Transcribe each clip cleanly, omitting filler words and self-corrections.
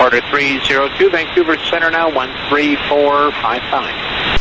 Order 302, Vancouver Center now, 13455.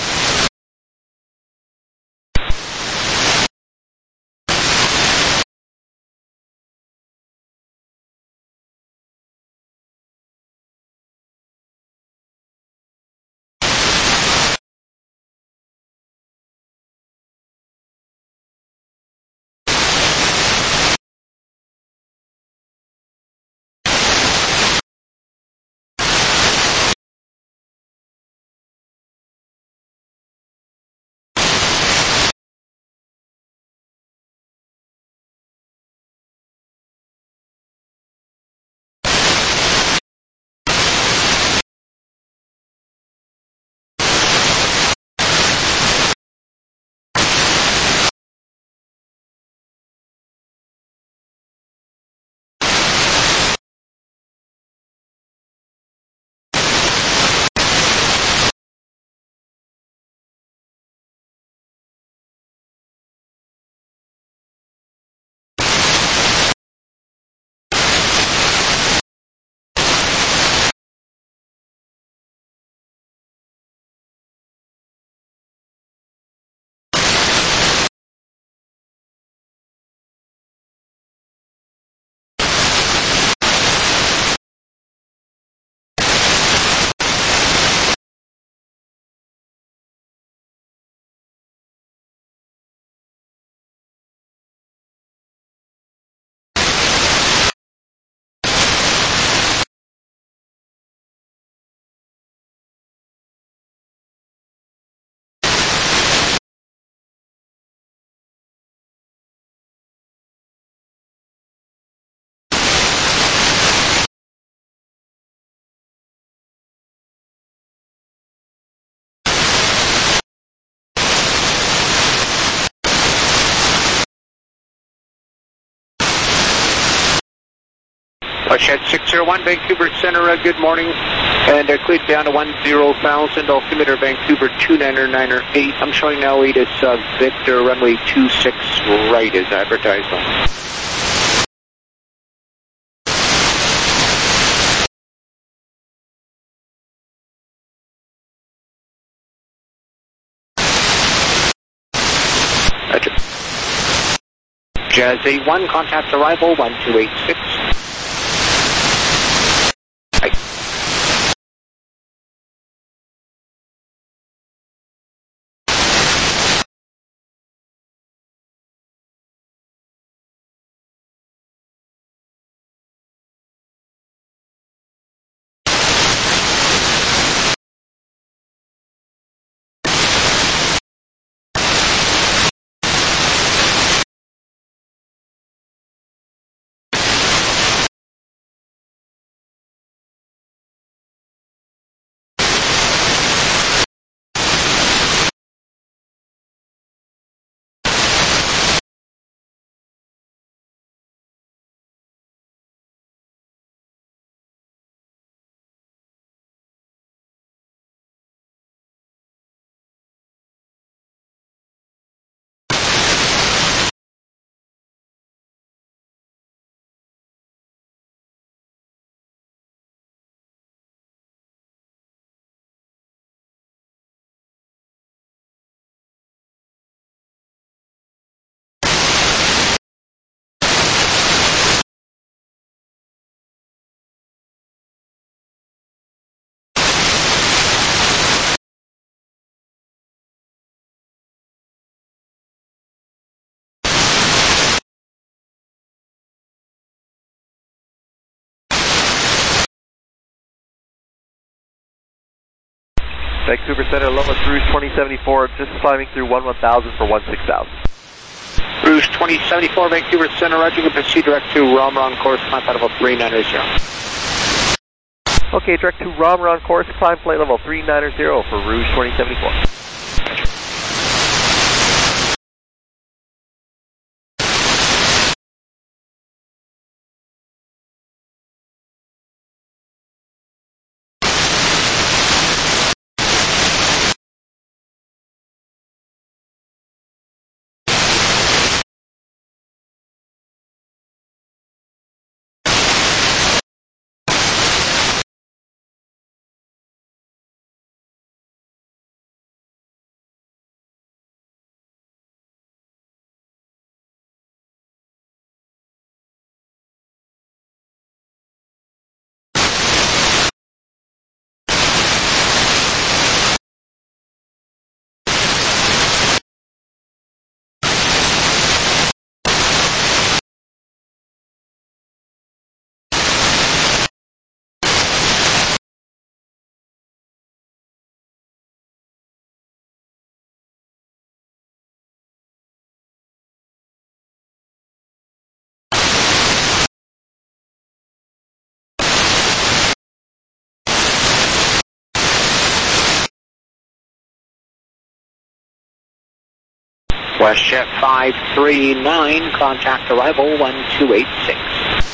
Shed 601, Vancouver Center, good morning. And cleared down to 10,000, altimeter Vancouver 29908. I'm showing now 8 is Victor, runway 26 right is advertised on. Jazz 81, contact arrival 1286. Vancouver Center, Loma Rouge 2074, just climbing through 11,000 for 16,000. Rouge 2074, Vancouver Center, roger, you can proceed direct to Rom-Ron course, climb flight level 390. Okay, direct to Rom-Ron course, climb flight level 390 for Rouge 2074. WestJet 539, contact arrival 1286.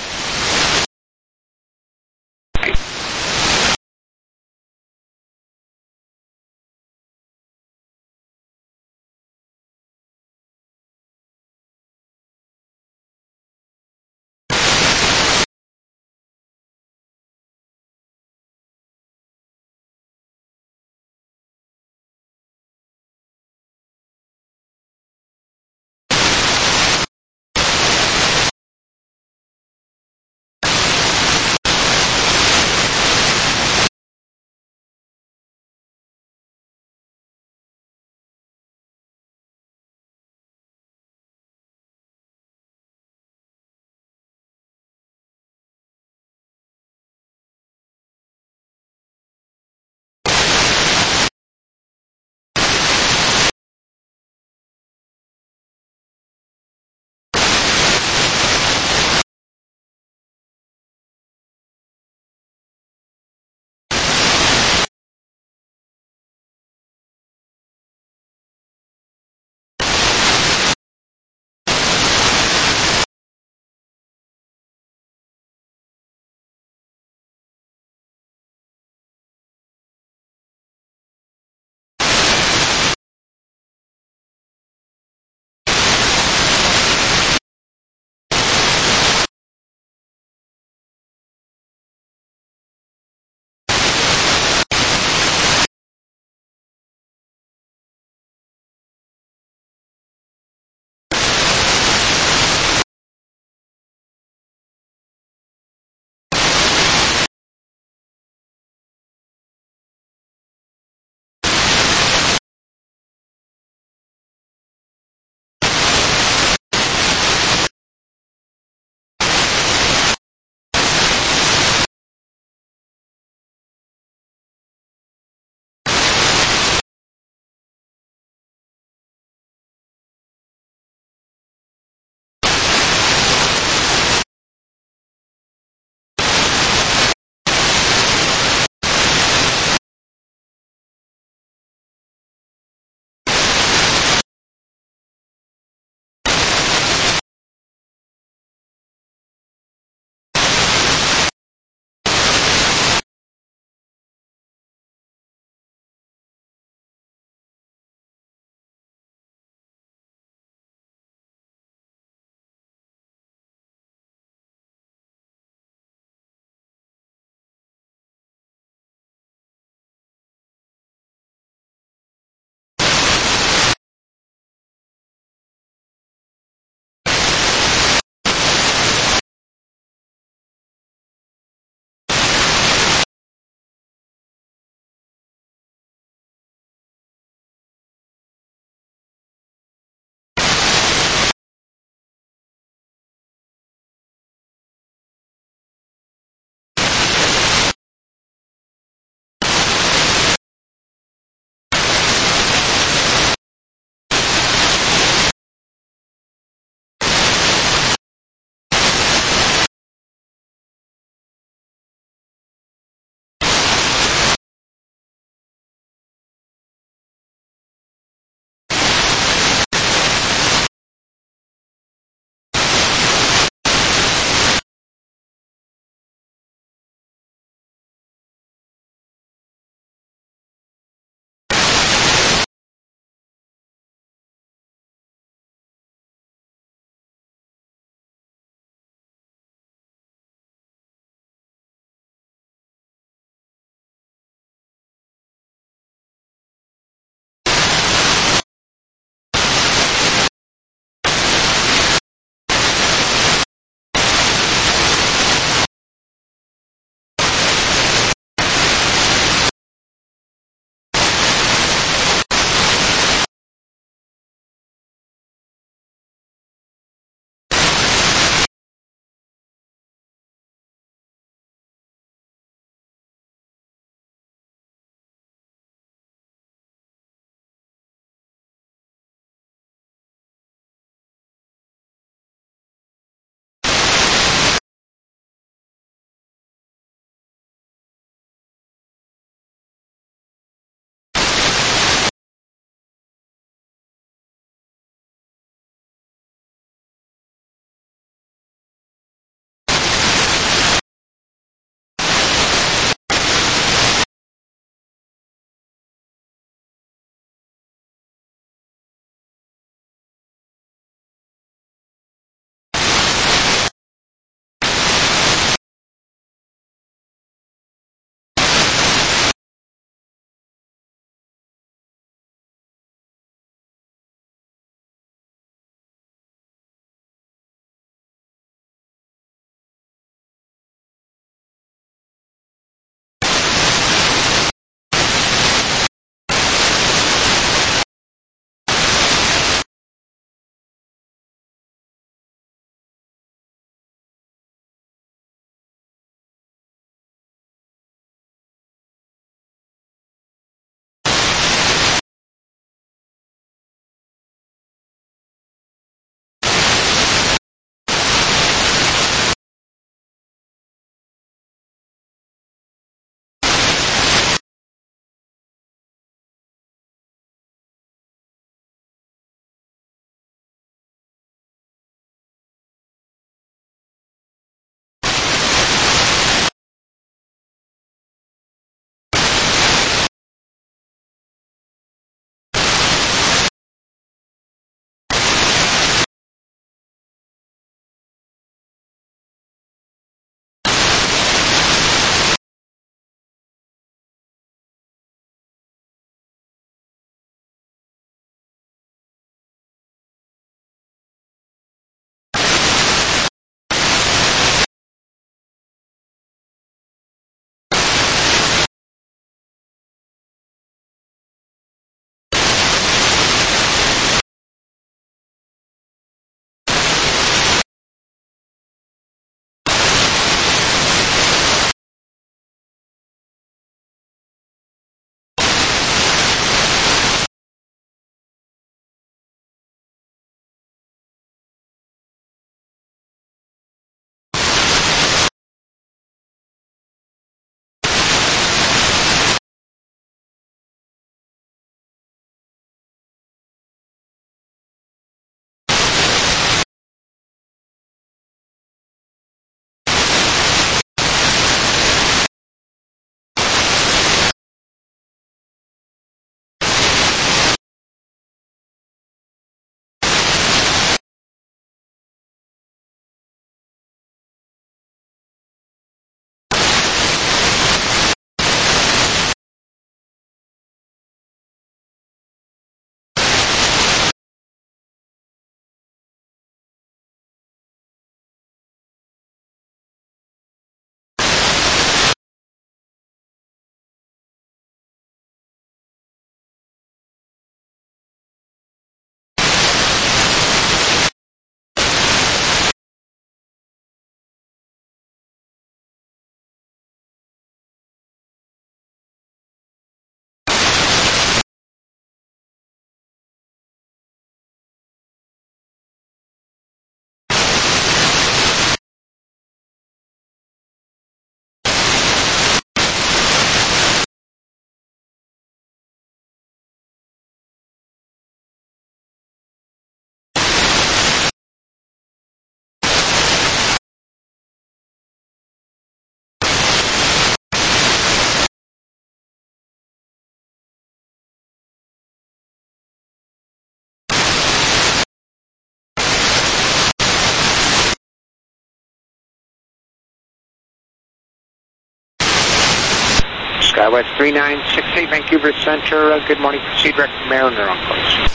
SkyWest 3968, Vancouver Center. Good morning. Proceed direct to Mariner on course.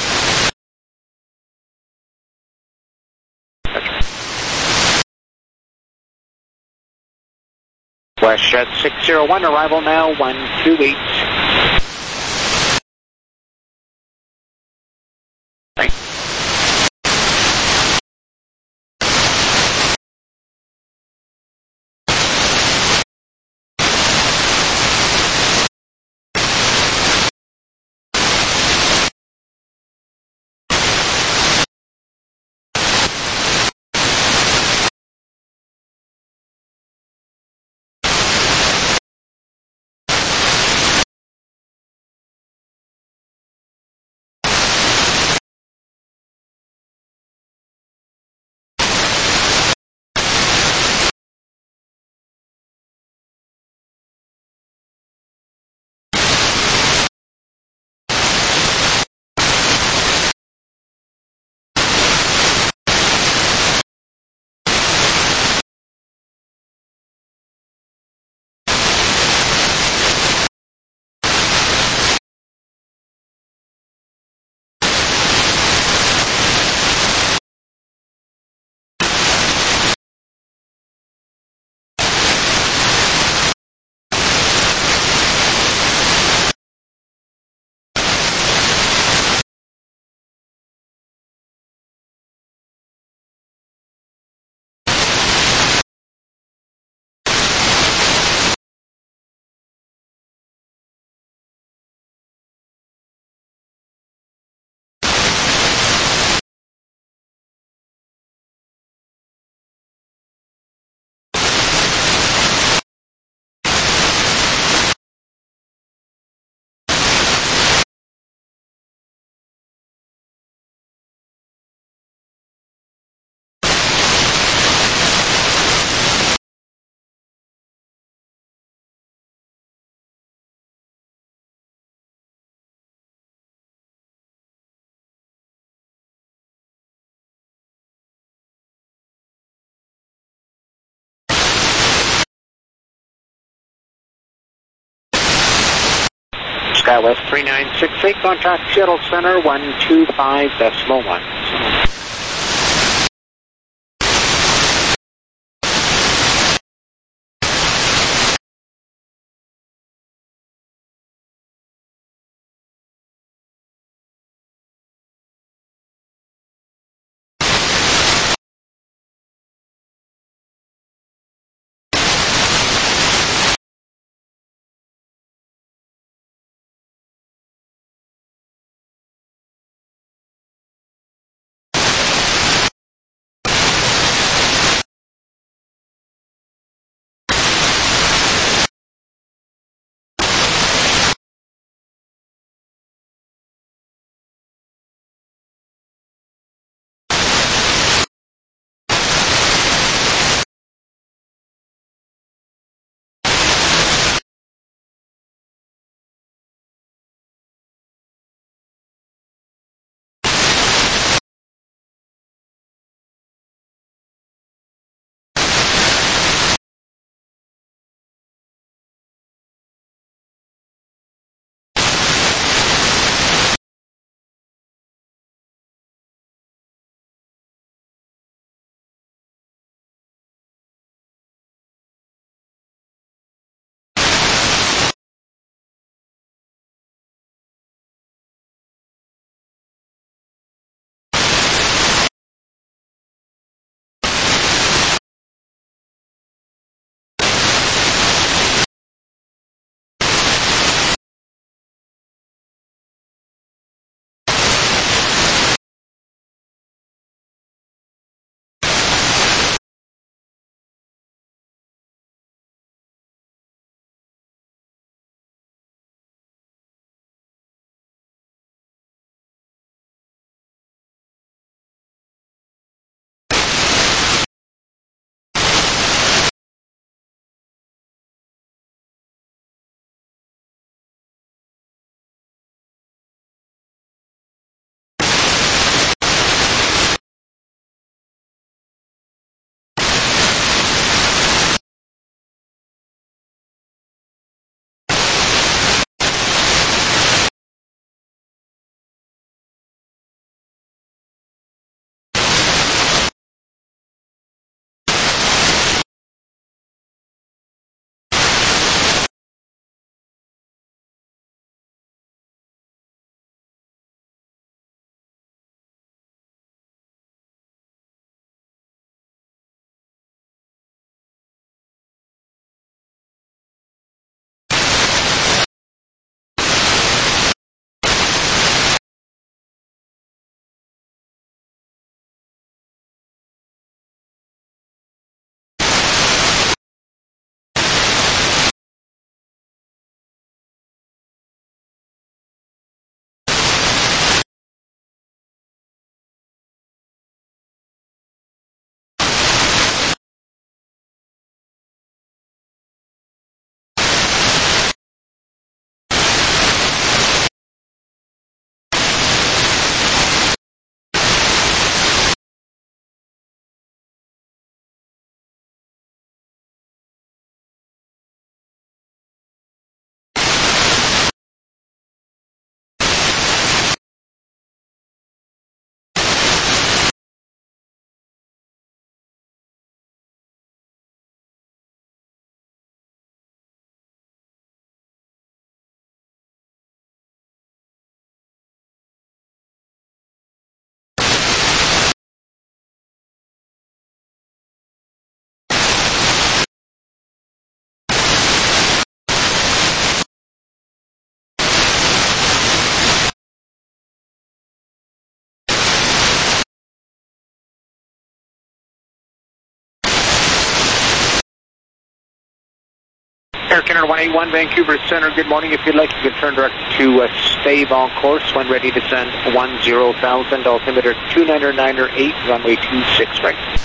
WestJet 601, arrival now 128. Thanks. SkyWest 3968, contact Seattle Center 125.1. Air Canada 181, Vancouver Center, good morning. If you'd like, you can turn direct to stave on course when ready to send 10,000, altimeter 299 runway 26 right.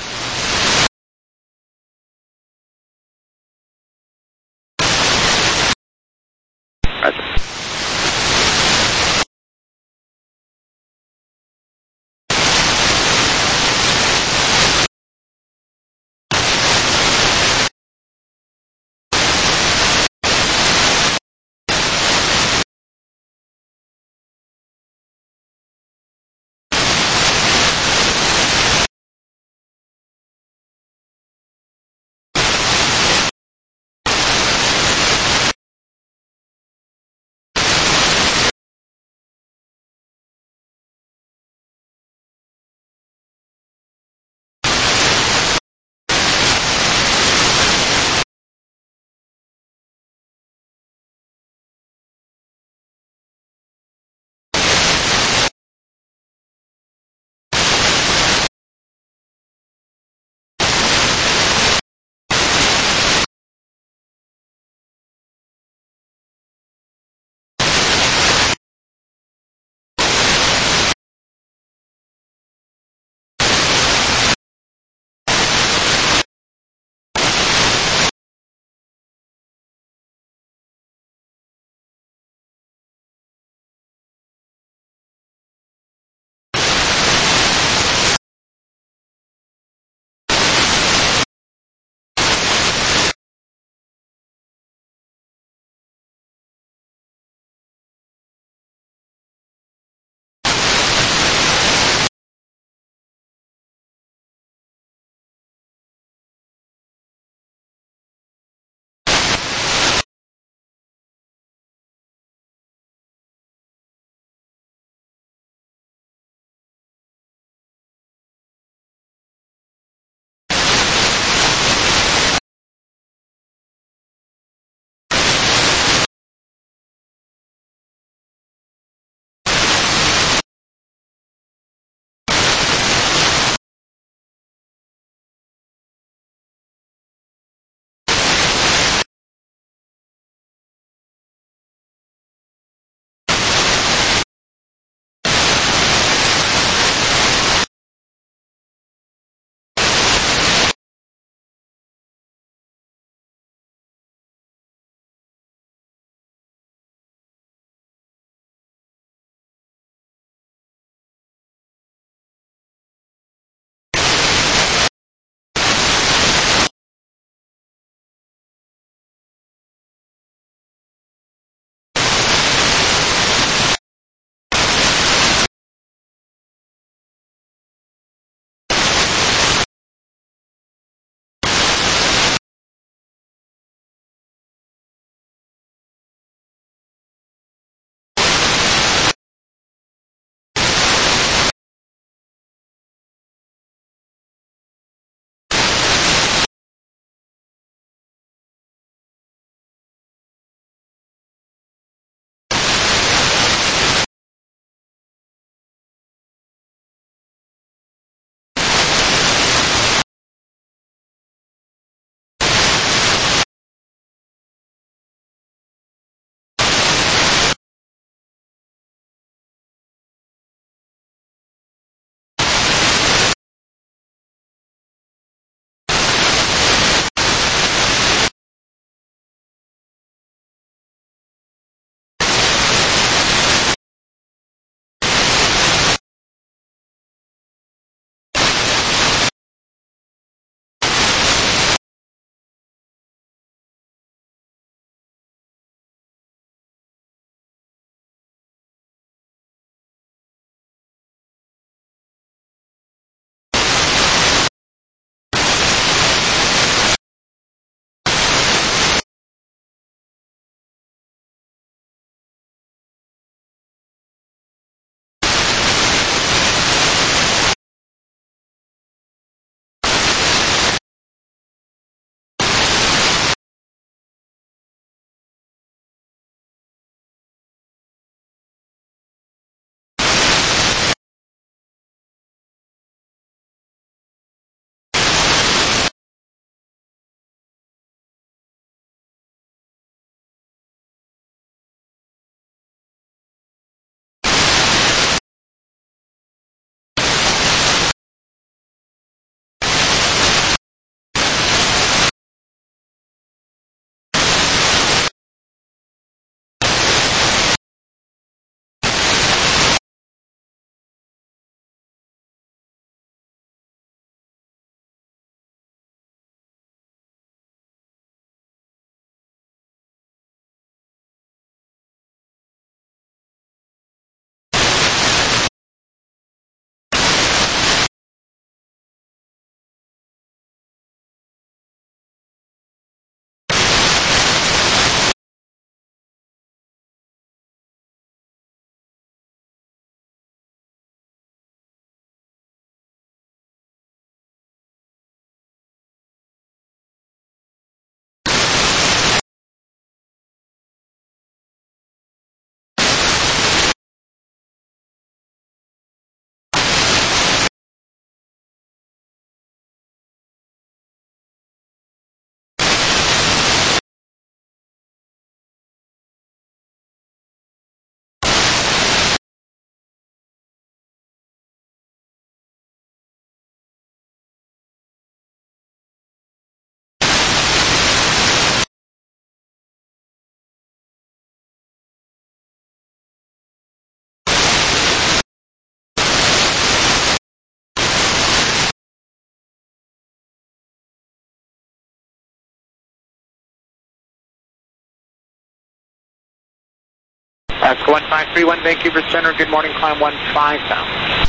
Alaska 1531, Vancouver Center, good morning, climb 15,000.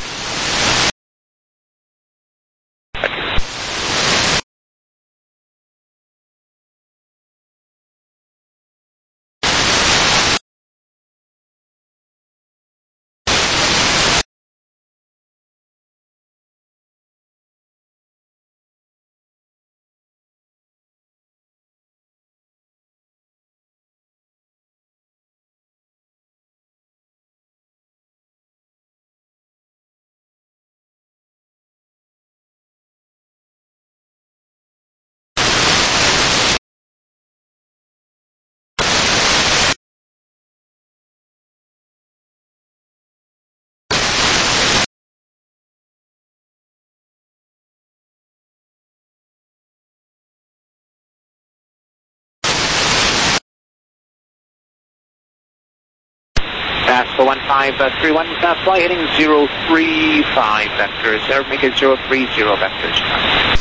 Alaska 1531, fly heading 035 vectors, there, make it 030 vectors.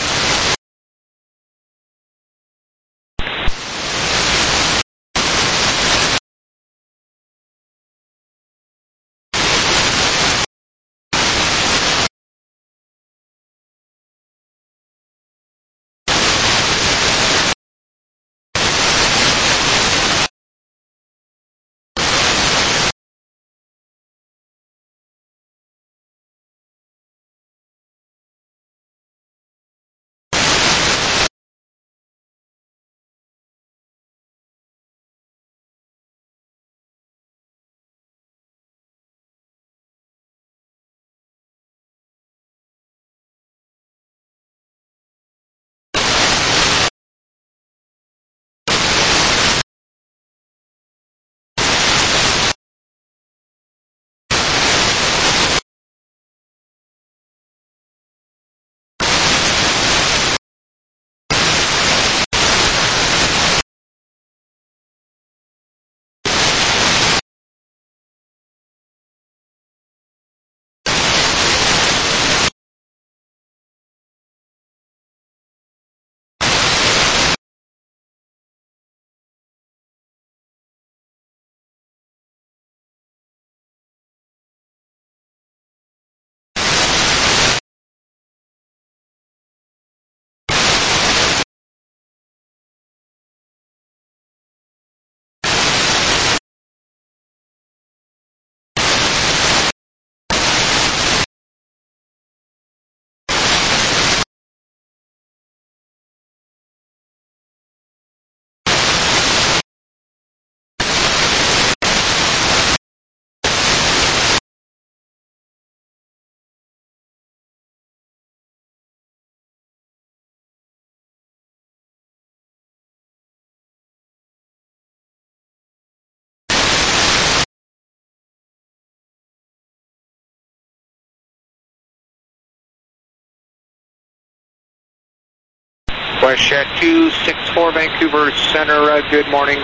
WestJet 264, Vancouver Center, good morning,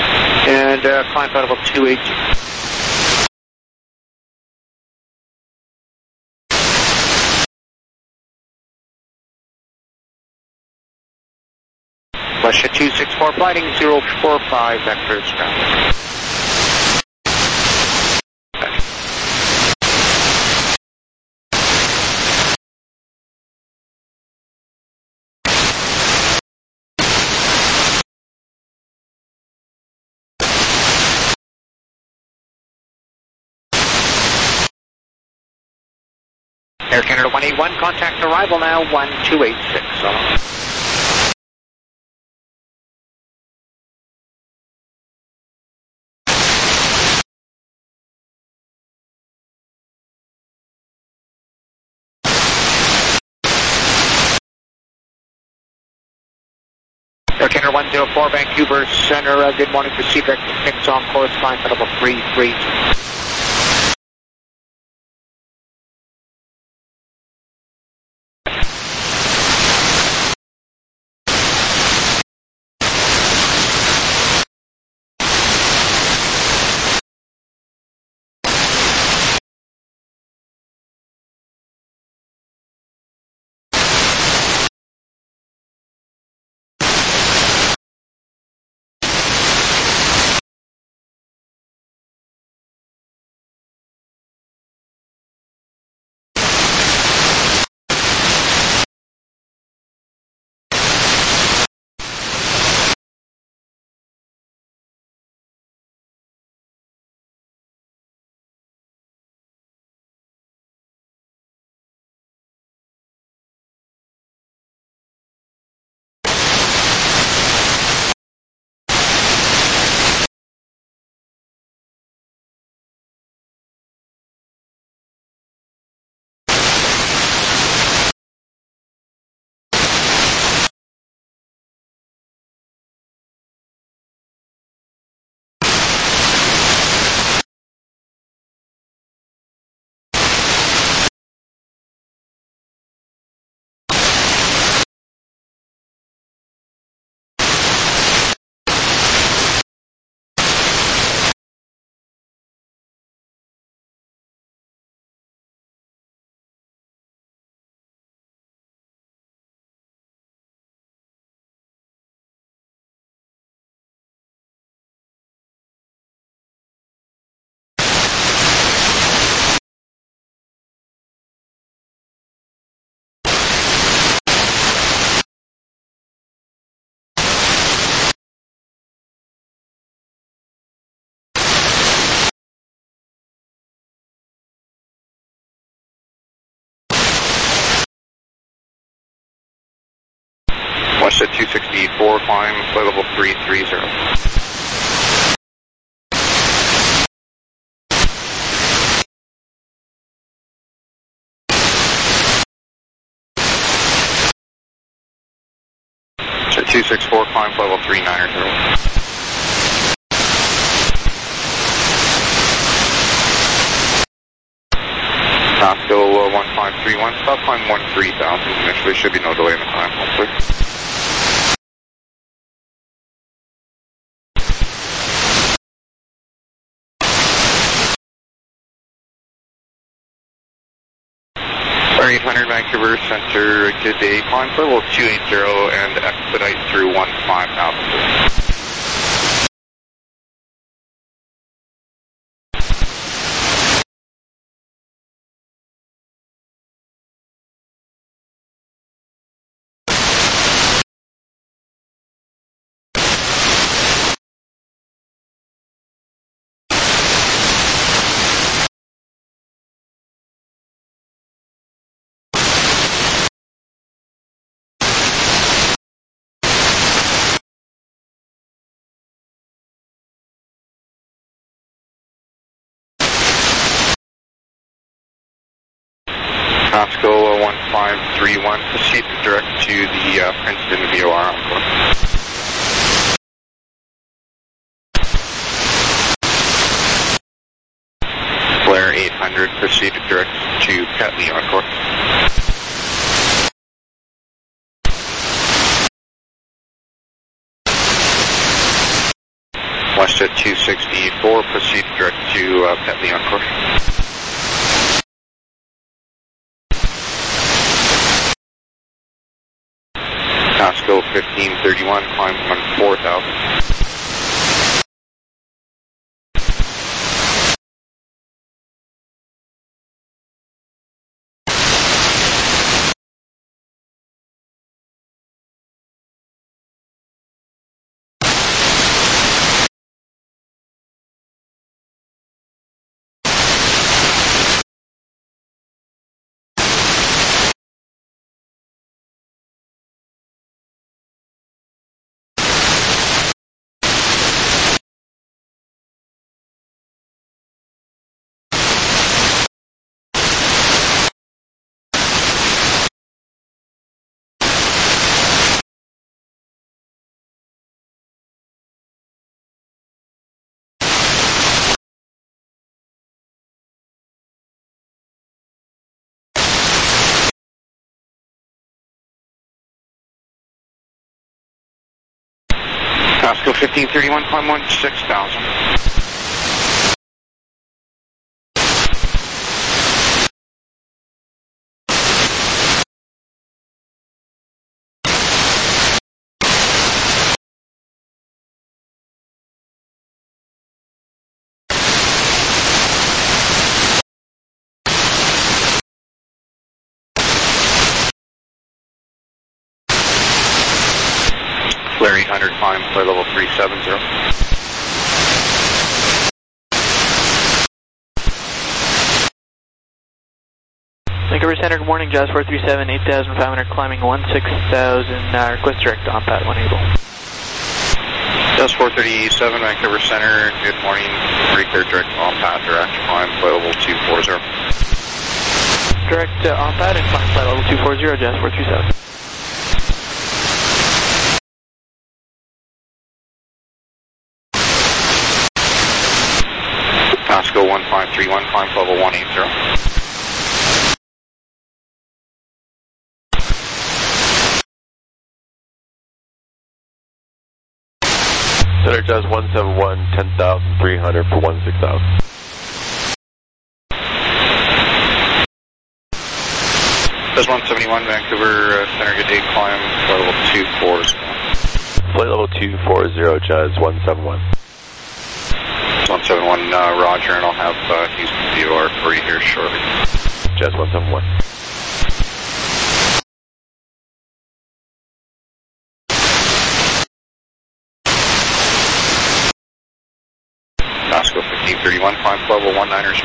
and climb flight level 280. WestJet 264, flighting 045 vectors ground. Air Canada 181, contact arrival now, 1286. Air Canada 104, Vancouver Center, good morning, proceed direct to Phoenix on course, climb flight level 332. Westjet 264, climb, flight level 330. So 264, climb, flight level 390. Osco 1531, stop climb 13,000 initially, should be no delay in the climb, hopefully. Air 800 Vancouver Center, good day, climb level 280 and expedite through 15,000. Osco 1531, proceed direct to the Princeton VOR encore. Flare 800, proceed direct to Petley encore. Westjet 264, proceed direct to Petley encore. Osco 1531, climb 14,000. Osco 1531, climb 16,000. Flare 800, climb, flight level 370. Vancouver Center, good morning, Jazz 437, 8,500, climbing 16,000, request direct on pad 1 Able. Jazz 437, Vancouver Center, good morning, clear direct on pad, direct climb, flight level 240. Direct on pad and climb flight level 240, Jazz 437. Osco 1531, climb level 180. Center Jazz 171, 10,300 for 16,000. Jazz 171, Vancouver Center, good day, climb, flight level 240. Flight level 240, Jazz 171. 171, Roger, and I'll have Houston VOR for you here shortly. Jazz 171. Osco 1531, climb level 190.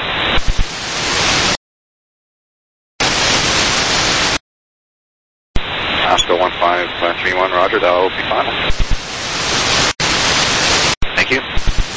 Oscar 1531, roger, that will be final. Thank you.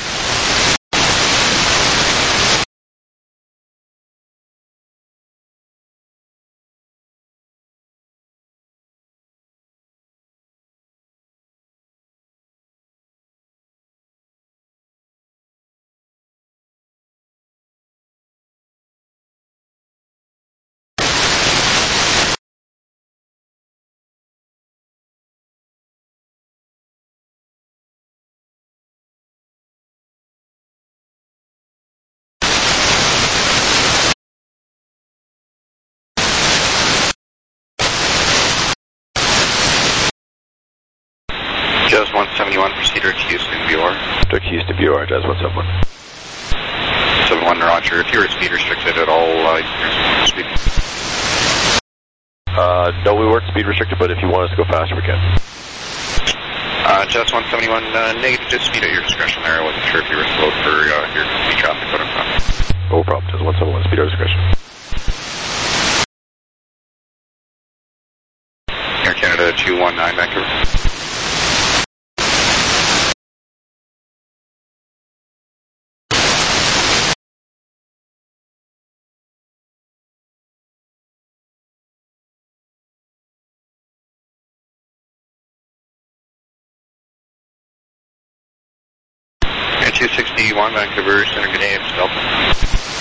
Jazz 171, proceed to Houston, BOR. Direct Houston, BOR, Jazz 171. 71, roger. If you're speed restricted at all, speed. No, we weren't speed restricted, but if you want us to go faster, we can. Jazz 171, negative, just speed at your discretion there. I wasn't sure if you were slowed for your speed traffic, but I'm not. No problem, Jazz 171, speed at your discretion. Air Canada 219, Vancouver. Air 261, Vancouver, Center Canadian, Delta.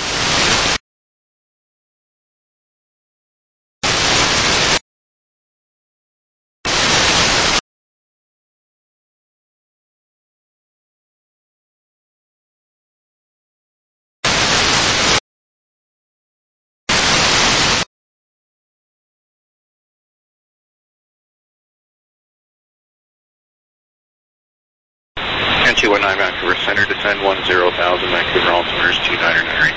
And 219 Vancouver Center, descend 10,000, Vancouver altimeters 2998.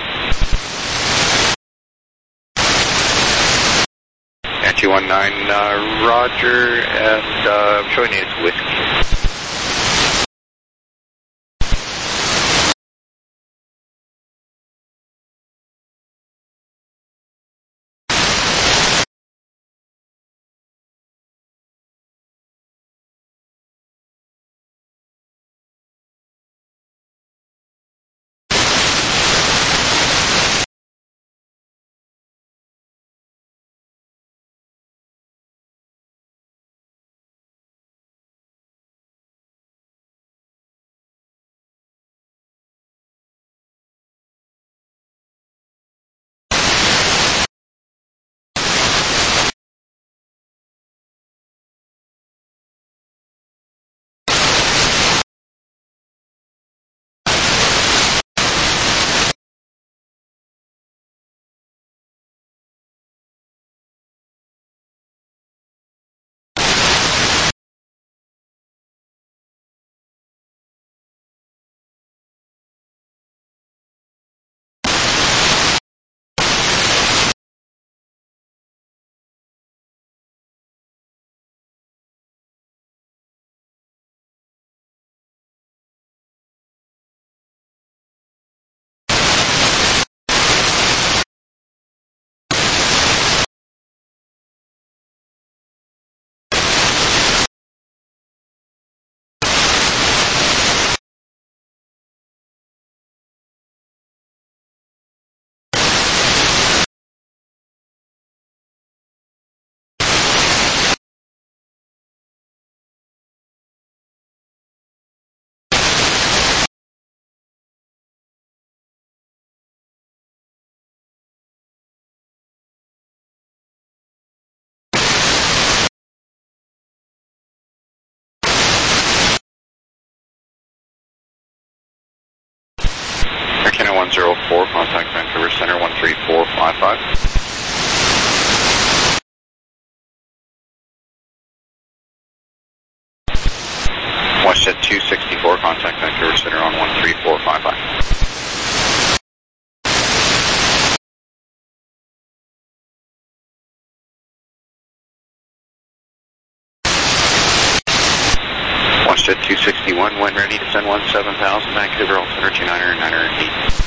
And 219, roger, and I'm showing you it's whiskey. Air Canada 104, contact Vancouver Center 13455. WestJet 264, contact Vancouver Center on 13455. WestJet 261, when ready to send 17,000, Vancouver altimeter 2998.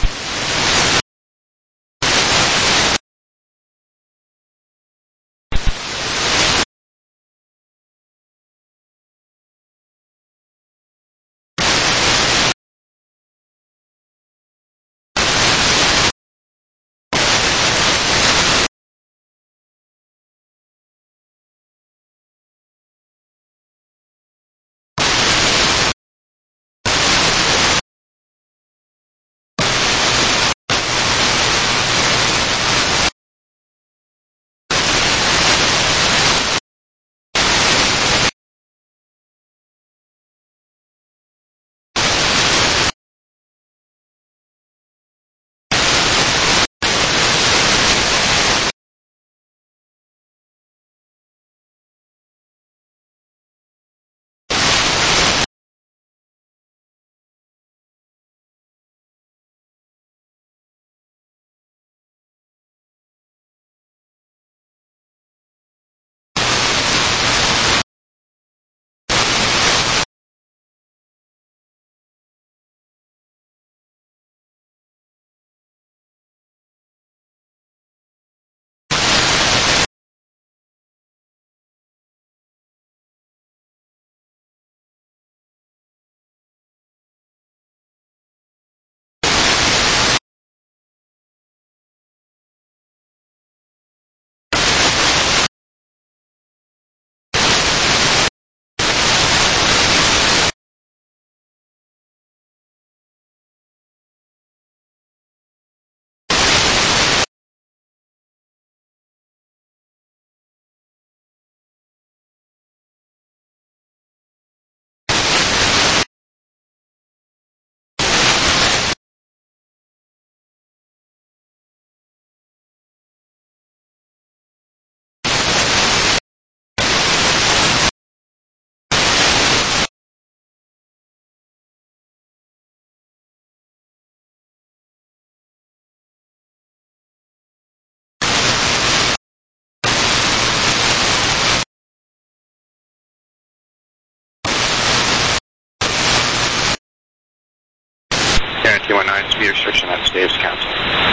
Q19, speed restriction at Staves Council.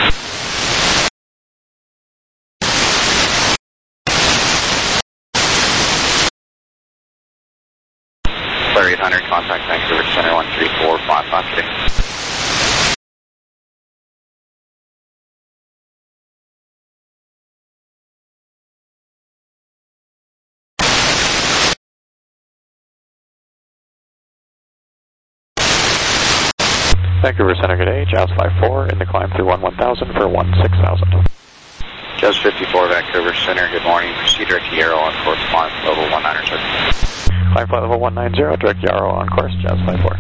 Flare 800, contact Vancouver Center 13455. Vancouver Center, good day. Jazz 54 in the climb through 1000 for 16,000. Jazz 54, Vancouver Center, good morning. Proceed direct to Yarrow on course, climb level 190. Climb flight level 190, direct Yarrow on course, Jazz 54.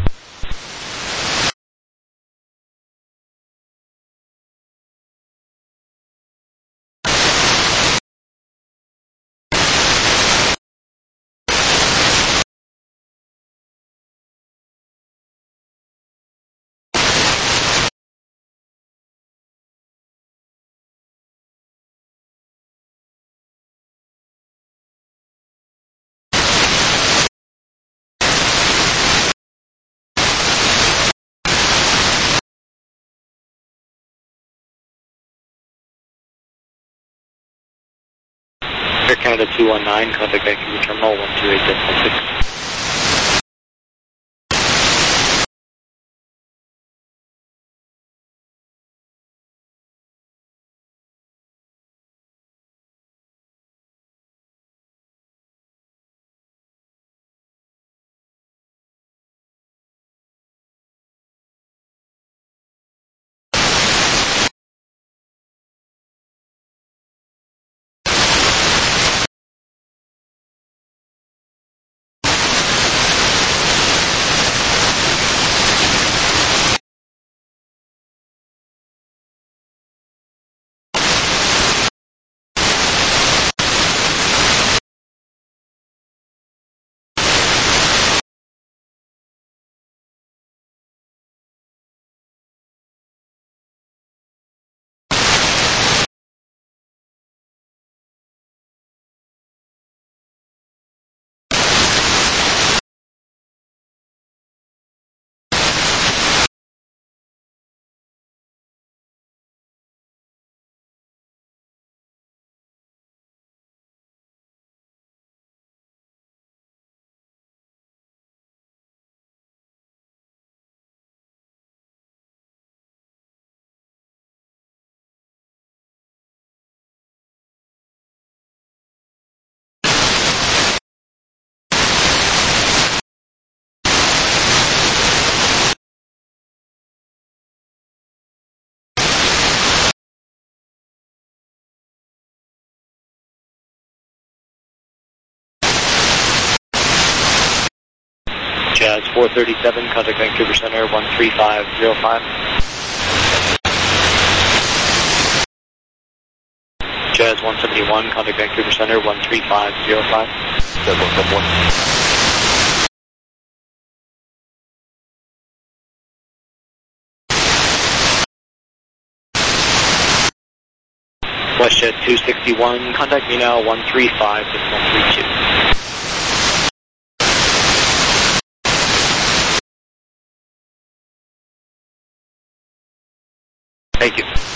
Air Canada 219, contact Vancouver Terminal 128.6. Jazz 437, contact Vancouver Center 13505. Jazz 171, contact Vancouver Center 13505. Jazz 171. WestJet 261, contact me now 135-132. Thank you.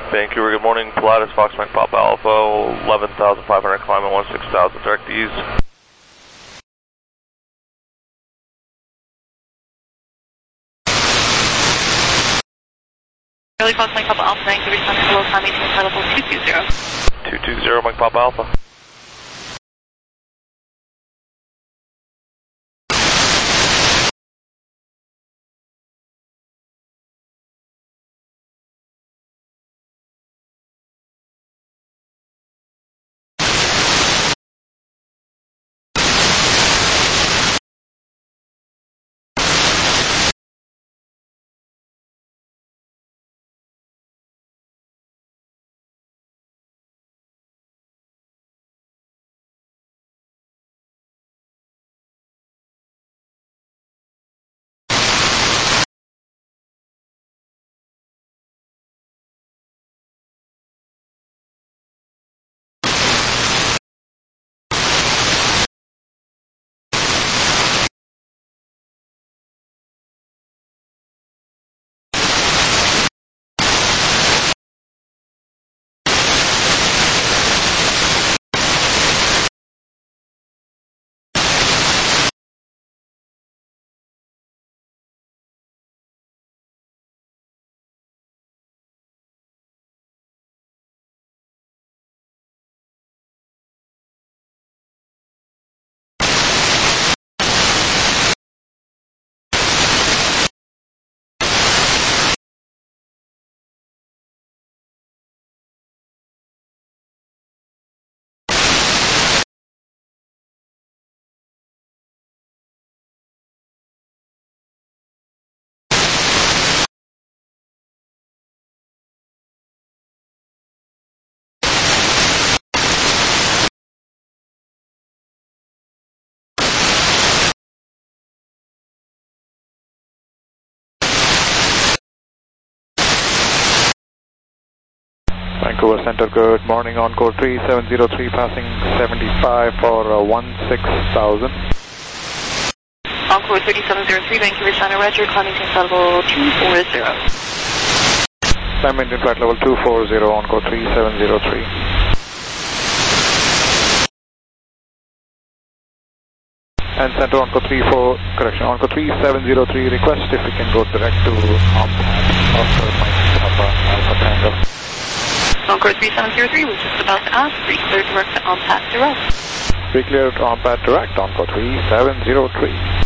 Vancouver, good morning. Pilatus, Fox Mike Papa Alpha, 11,500 climbing 16,000, direct ease. Charlie Fox Mike Papa Alpha, Vancouver, Center, hello, climbing to level 220. 220, Mike Papa Alpha. Vancouver Center, good morning. Encore 3703, passing 75 for 16,000. Encore 3703, Vancouver Center, Roger, climbing to level 240. Climb maintain flight level 240, Encore 3703. And Center Encore 3703, request if we can go direct to Oscar Mike Papa Alpha Tango. Encore 3703, we're just about to ask, pre-cleared direct to on-path direct. Pre-cleared on-path direct, Encore 3703.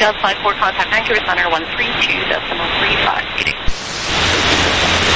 Jazz Flight 4, contact Vancouver Center 132.3588.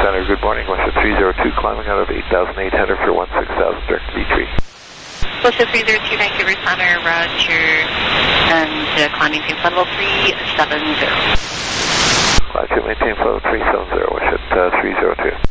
Center, good morning. Western 302 climbing out of 8,800 for 16,000, direct to B3. Western 302 Vancouver Center, roger, and climbing team level 370. Roger, maintain flow 370, Western 302.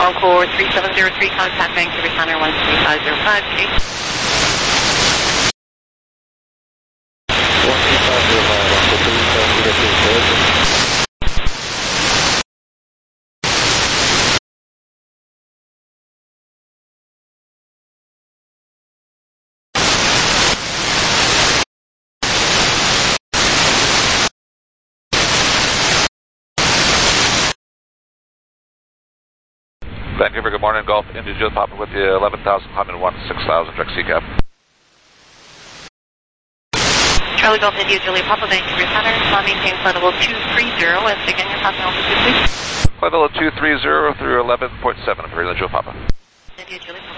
Encore 3703, contact Vancouver Center 13505, Kitty. 13505, Vancouver, good morning. Golf India Juliet Papa with you, 11,000, climbing 16,000, direct CCAP. Charlie Golf India Juliet Papa, Vancouver Center, maintain flight level 230, and again, your passing altitude, please. Flight level 230 through 11.7 for India Juliet Papa. India Juliet Papa.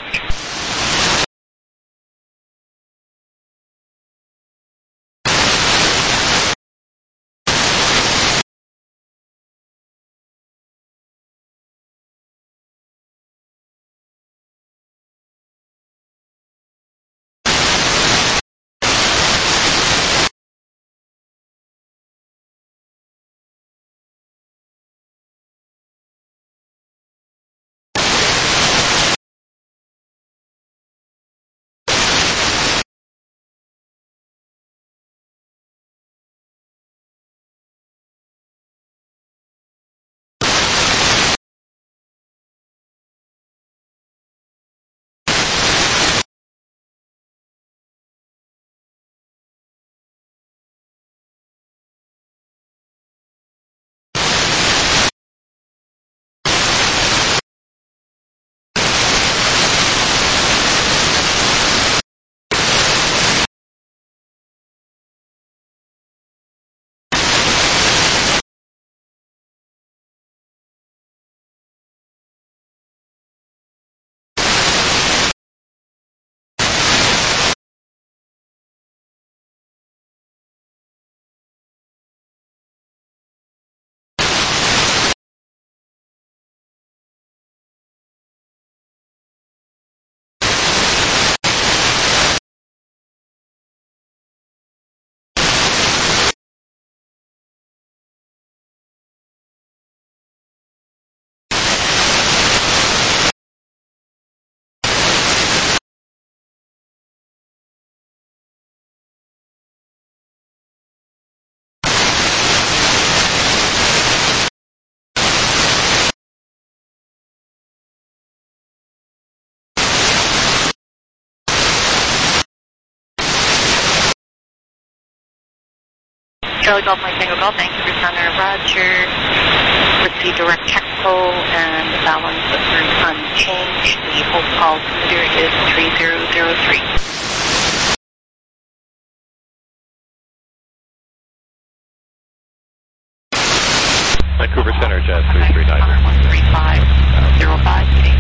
Charlie Golf, Mike Tango Golf, Vancouver Center, Roger. Receive direct technical and the balance of unchanged. The hold call altimeter is 3003. Vancouver Center, Jazz 339. 13505, Kitty.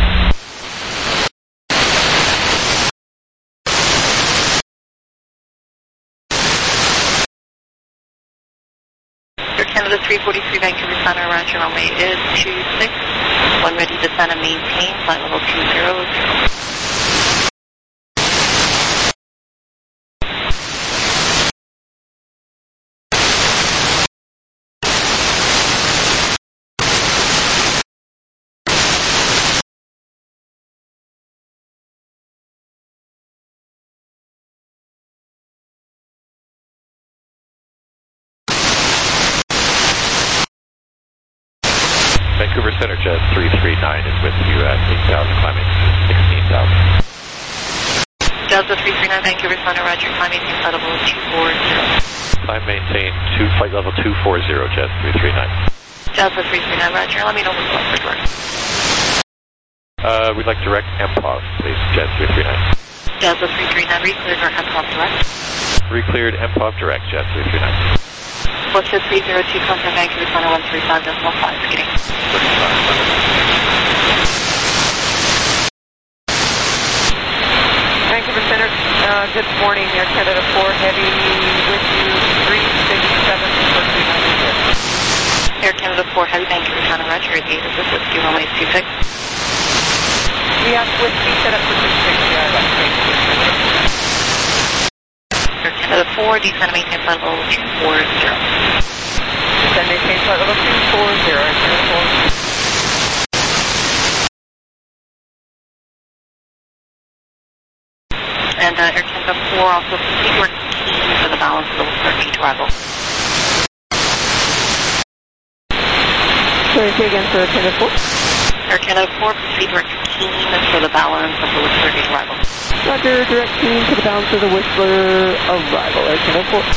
Canada 343, Vancouver Center, Roger, runway is 26. One ready to descend and maintain, flight level 200. Vancouver Center, Jazz 339 is with you at 8,000, climbing 16,000. Jazz 339, Vancouver Center, Roger, climbing flight level 240. Climb maintain, flight level 240, Jazz 339. Jazz 339, Roger, let me know what's going for direct. We'd like direct MPOV, please, Jazz 339. Jazz 339, recleared or MPOV direct. Recleared MPOV direct, Jazz 339. Bullshit 302, contact Vancouver Center 135.5, getting. Vancouver Center, good morning, Air Canada 4 Heavy with you, 367 Air Canada 4 Heavy, Vancouver Center, Roger, 8 is this whiskey, runway 26. We have whiskey set up for 26, Air Canada 4, descend and maintain flight level 240. Descend maintain flight level 240, Air Canada 4. Air Canada 4 also proceed towards Keene for the balance of the Whistler Beach arrival. Sorry, say again for Air Canada 4. Air Canada 4 proceed towards Keene for the balance of the Whistler Beach arrival. Roger, direct Keene to the balance of the Whistler arrival. Air Canada 4.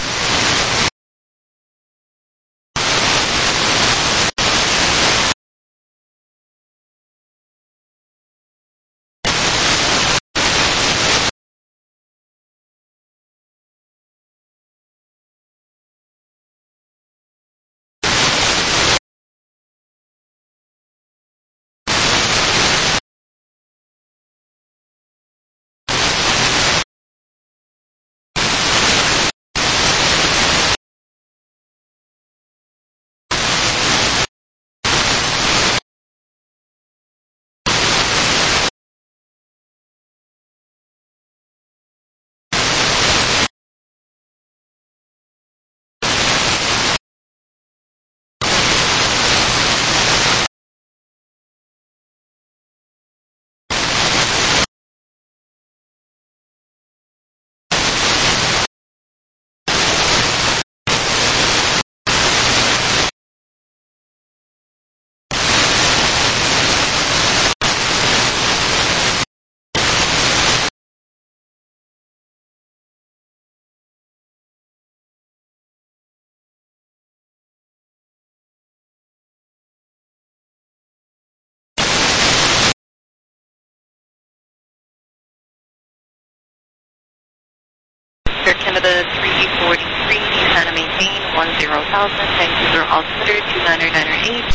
Air Canada 343, descend and maintain 10,000, Vancouver altimeter 29908.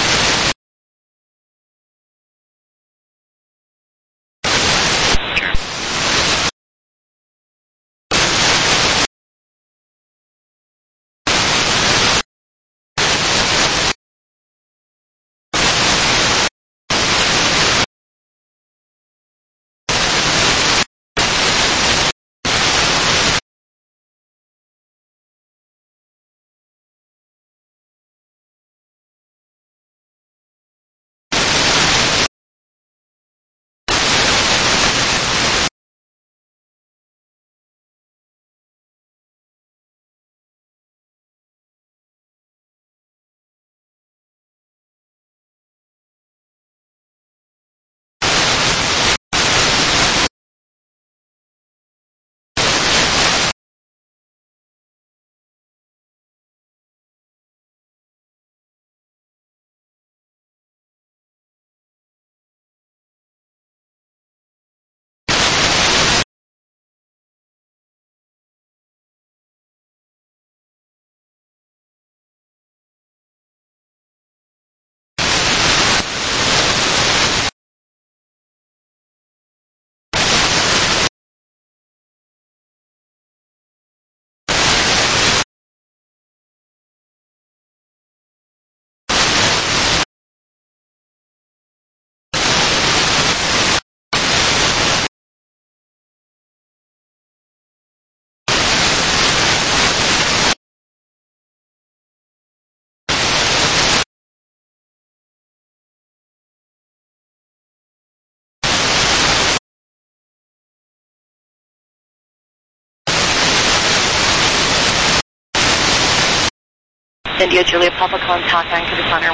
India Julia Papa, contact Vancouver Connor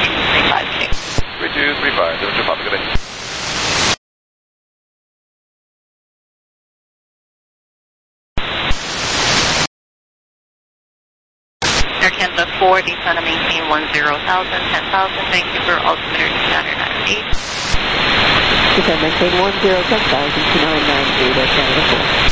13235. 3235, India Papa, good day. Air Canada 4, descend and maintain 10,000, 10,000, Vancouver altimeter 29908. Descend and maintain 10,000, 29908, Air Canada 4.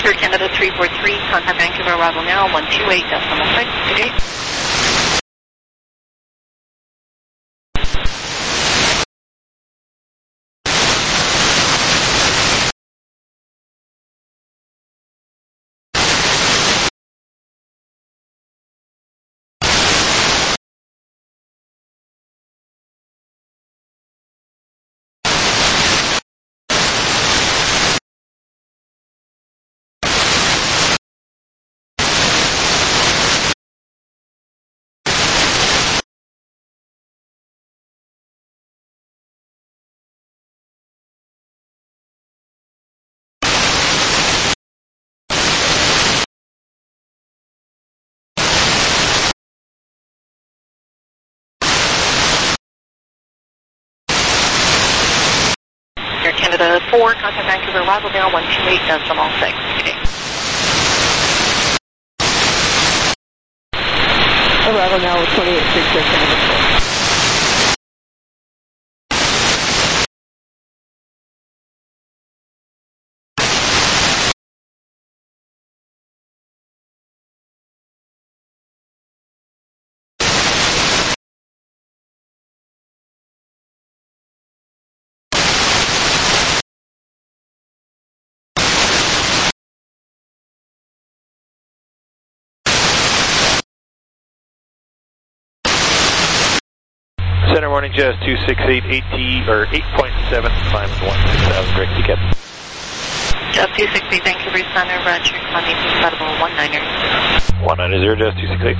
Air Canada 343, contact Vancouver, arrival now, 128.6, good day. Air Canada 4, contact Vancouver, arrival now, 128.6, good day. Arrival now with 28.6 Air Canada 4. Center morning, Jazz 268, 8T, or 8.7, climb 16,000, direct ticket. Jazz 268, Vancouver Center, Roger, climbing compatible 190. 190, Jazz 268.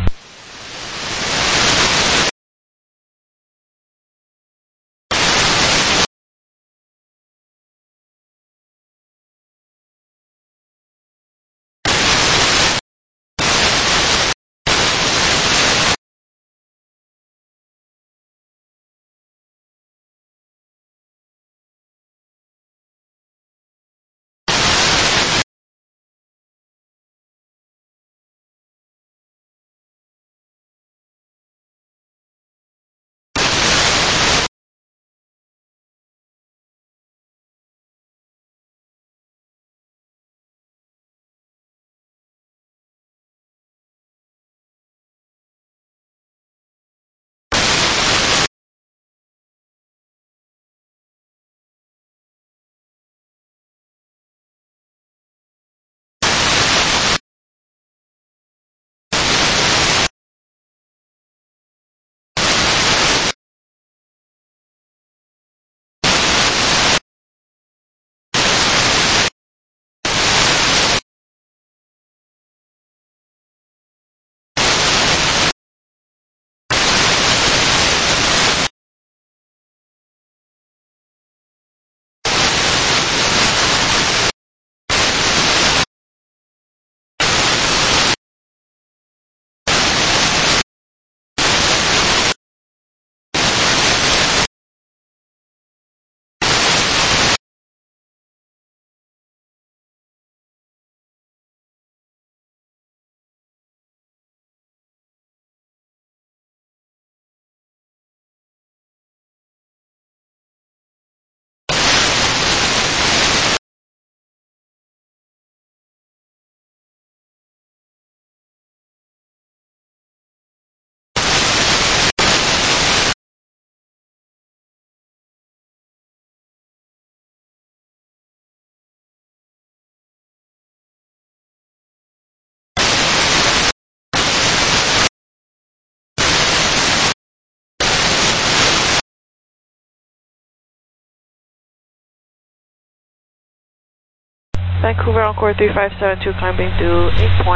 Vancouver Encore 3572, climbing to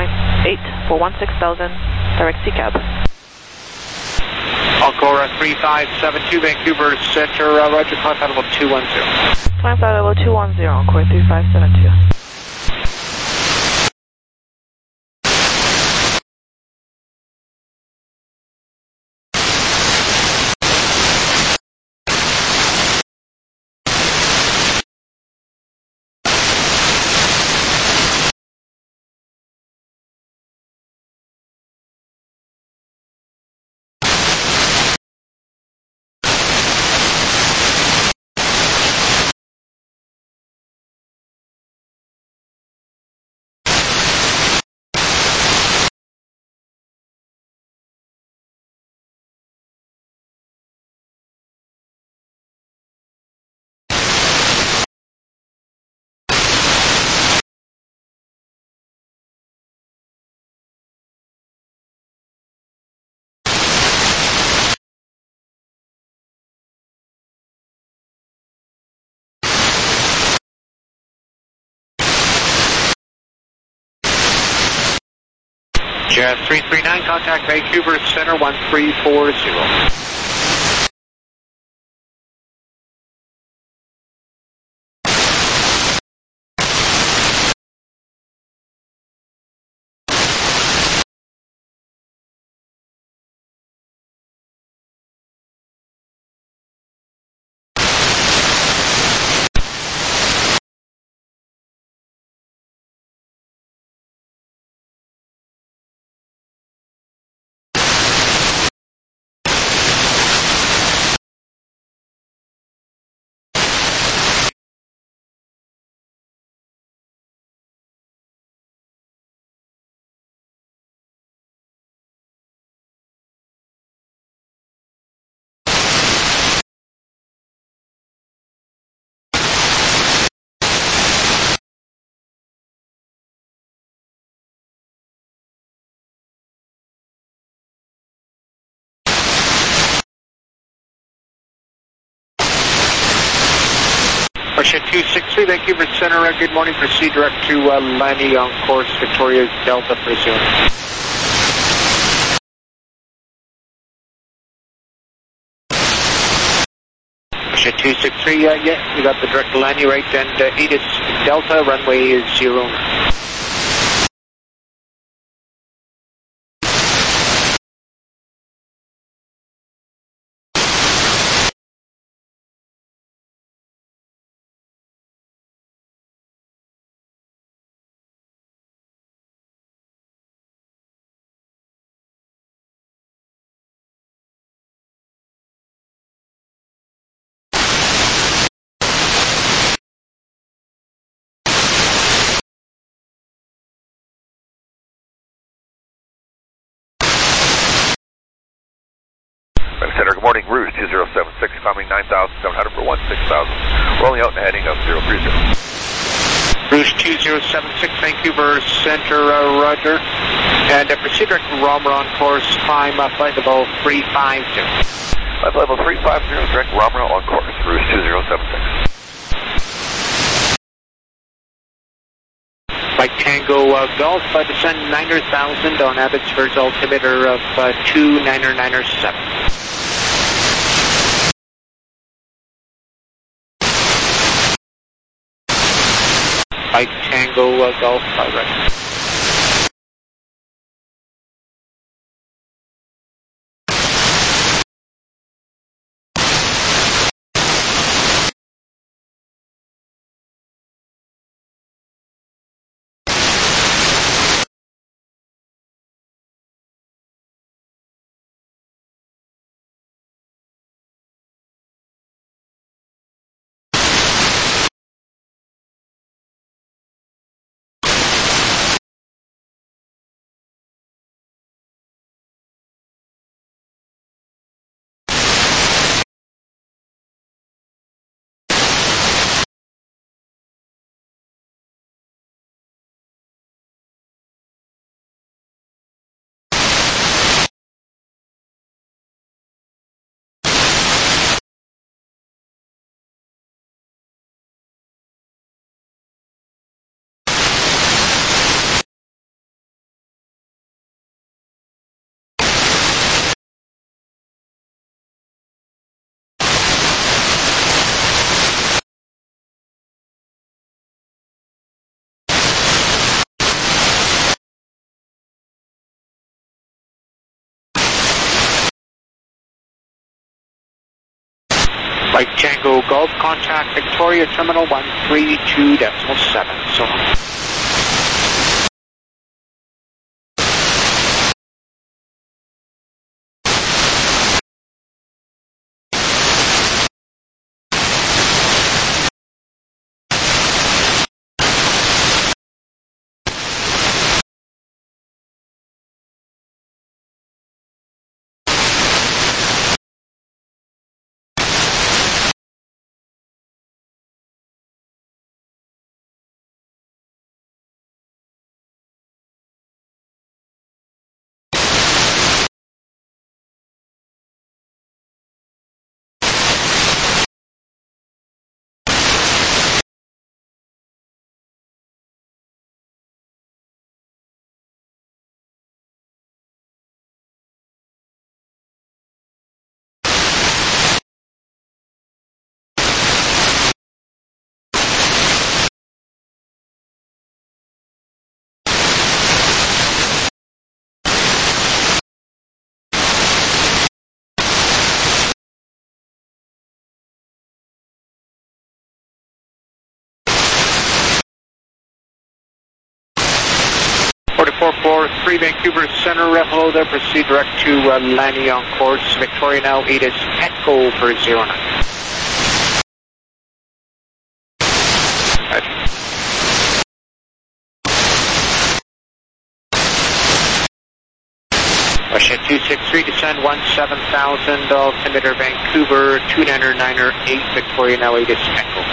8.8 for 16,000, direct CCAB. Encore 3572, Vancouver Center, Roger, contact level 210. Climb flight level 210, Encore 3572. Jazz 339, contact Vancouver Center 1340. Russia 263, Vancouver Center, good morning. Proceed direct to Lanny on course, Victoria Delta, presume. Russia 263, yeah, you got the direct Lanny right, and Edis Delta, runway is 0. Center, good morning. Rouge 2076, climbing 9,700 for 16,000. Rolling out and heading up 030. Rouge 2076, Vancouver Center, roger. And proceed direct to Romer on course, climb flight level 350. Flight level 350, direct Romer on course, Rouge 2076. Mike Tango Golf, descend 9,000 on Abbotsford's altimeter of 2997. Mike Tango Golf, right. Mike Tango Golf, contact Victoria Terminal 132.7. So. 343 Vancouver Center. Hello there. Proceed direct to landing on course. Victoria now 8 is Echo for 09. Russia 263, descend 17,000, altimeter Vancouver, 299er8, Victoria now 8 is Echo.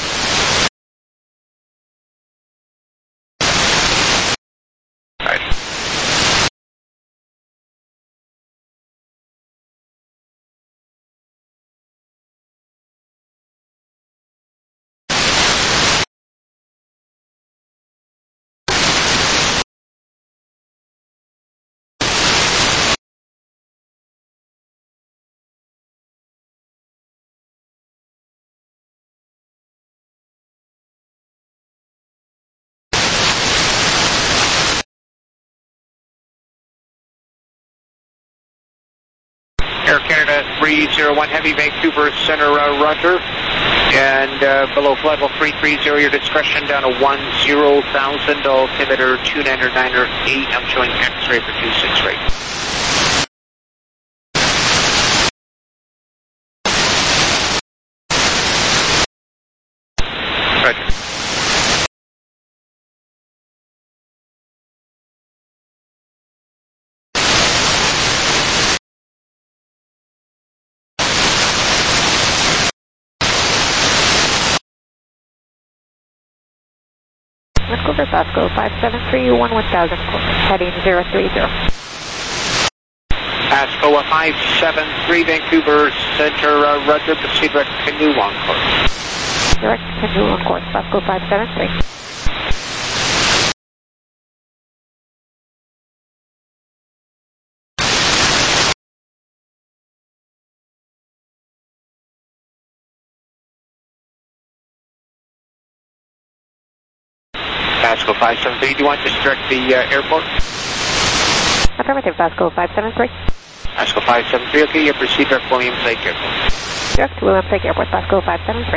Air Canada 301 Heavy Vancouver Center, Roger. And below flight level 330, your discretion down to 10,000, altimeter 299er8. I'm showing X-ray for 26 rate. Roger. Vancouver, Pasco 573-1000, heading 030. Pasco 573 Vancouver Center, Roger. Proceed direct canoe on course. Direct canoe on course, Pasco 573. Pasco 573, do you want to direct the airport? Affirmative, Pasco 573. Pasco 573, okay, you proceed direct Williams Lake Airport. Direct to Williams Lake Airport, Pasco 573.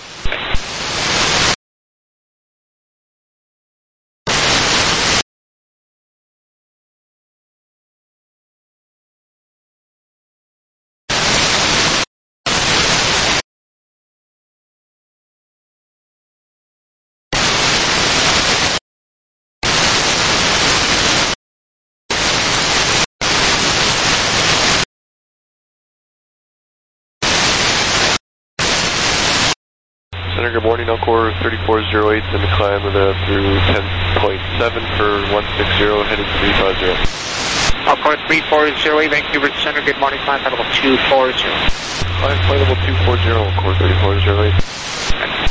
Center, good morning. Elcor 3408 in the climb through 10.7 for 160, heading 350. Elcor 3408, Vancouver Center, good morning. Climb flight level 240. Climb flight level 240, Elcor 3408.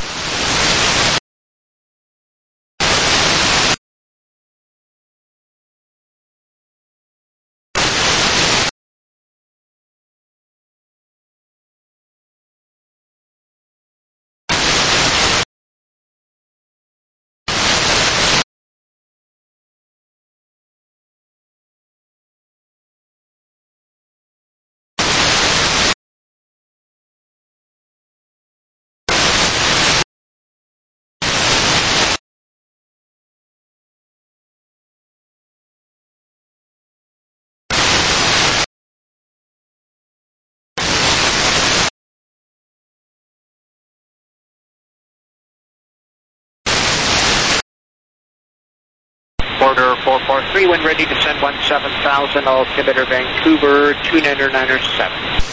Border 443, when ready to send 17,000, altimeter Vancouver, 299er7.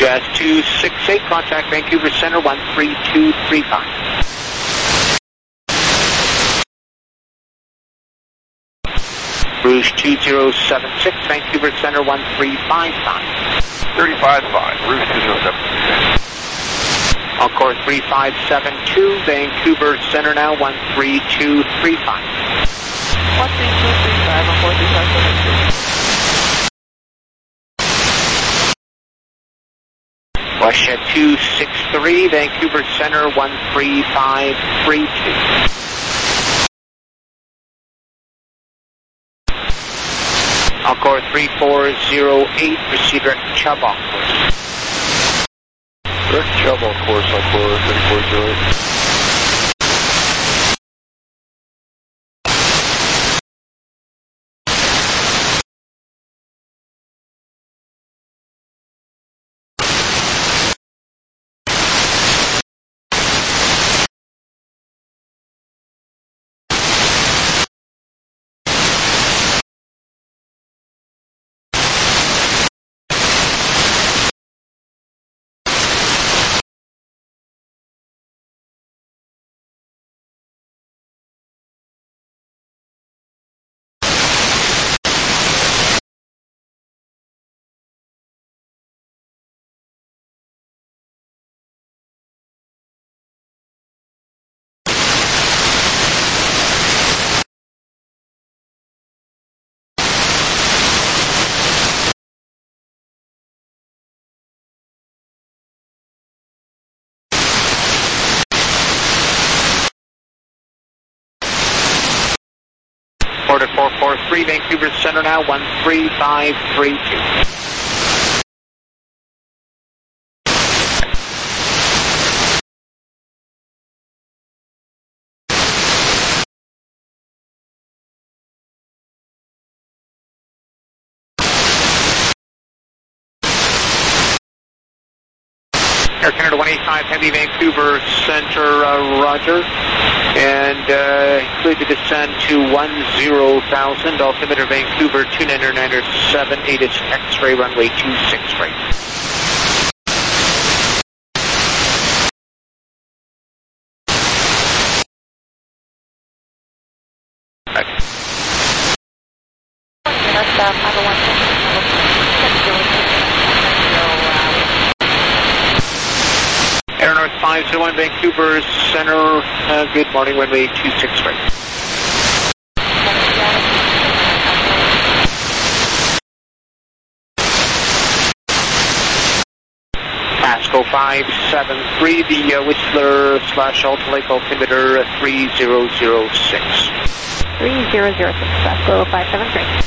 Jazz 268, contact Vancouver Center 13235. Rouge 2076, Vancouver Center 1355. 35.5, Rouge 2076. Encore 3572, Vancouver Center now 13235. 13235 on 435. WestJet 263, Vancouver Center 13532. Encore 3408, proceed direct Chubb off course. Direct Chubb on course, Encore 3408. Order 443, Vancouver Center now 13532. Air Canada 185 Heavy, Vancouver Center, roger. And cleared to descend to 10,000, altimeter Vancouver 299er 8 is X-ray, runway 26 right. Air North 501, Vancouver Center, good morning, runway 26 right. Pasco 573, the Whistler / Alta Lake altimeter 3006. 3006, Pasco 573.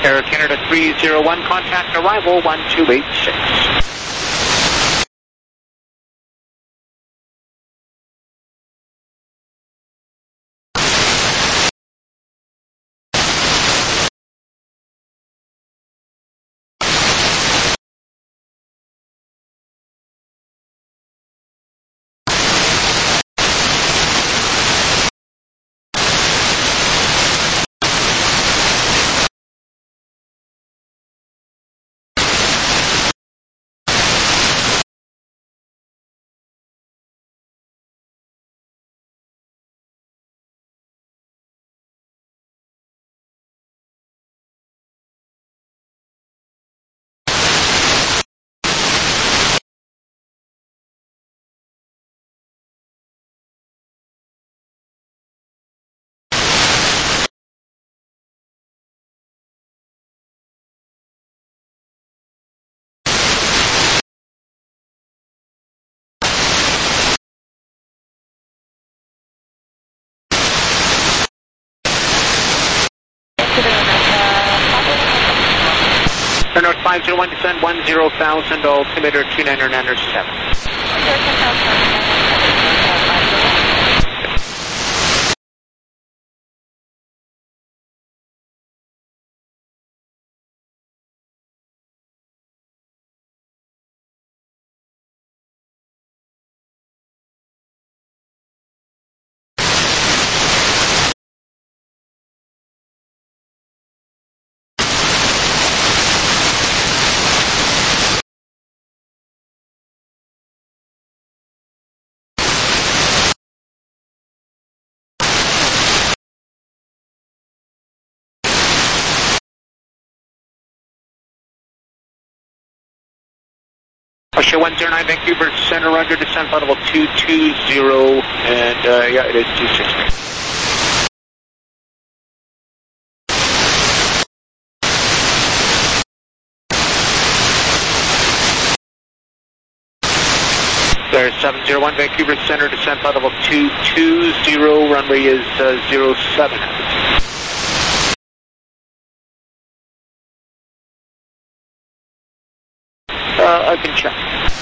Air Canada 301, contact arrival 1286. Air North 501, descend 10,000, altimeter 2997. Russia 109, Vancouver Center, roger, descent flight level 220, and yeah, it is 263. There's 701, Vancouver Center, descent flight level 220, runway is 07. I can check.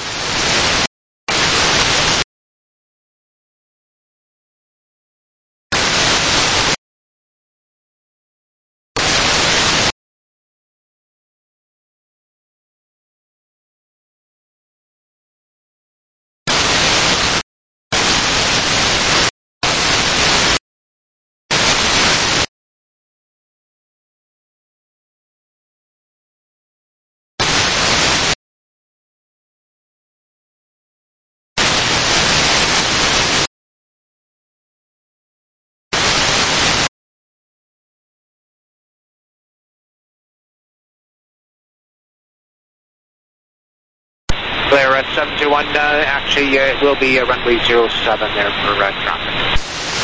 There, 721, actually, it will be runway 07 there for traffic.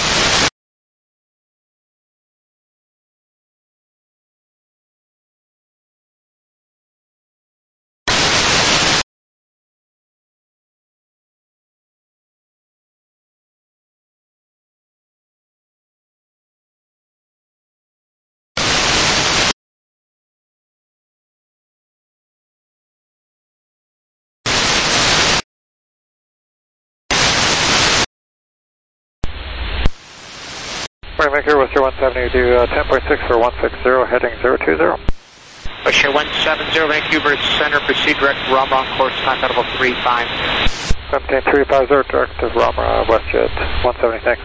Morning, Vancouver, Western 170 to 10.6 for 160, heading 020. Russia 170, Vancouver Center, proceed direct to Ramra, course contact level 35. 17350, direct to Ramra, WestJet 170, thanks.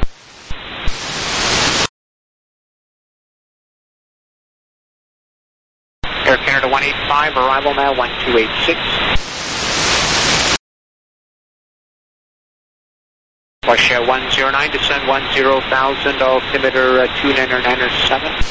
Air Canada 185, arrival now 1286. Russia 109, descend 10,000, altimeter 2997.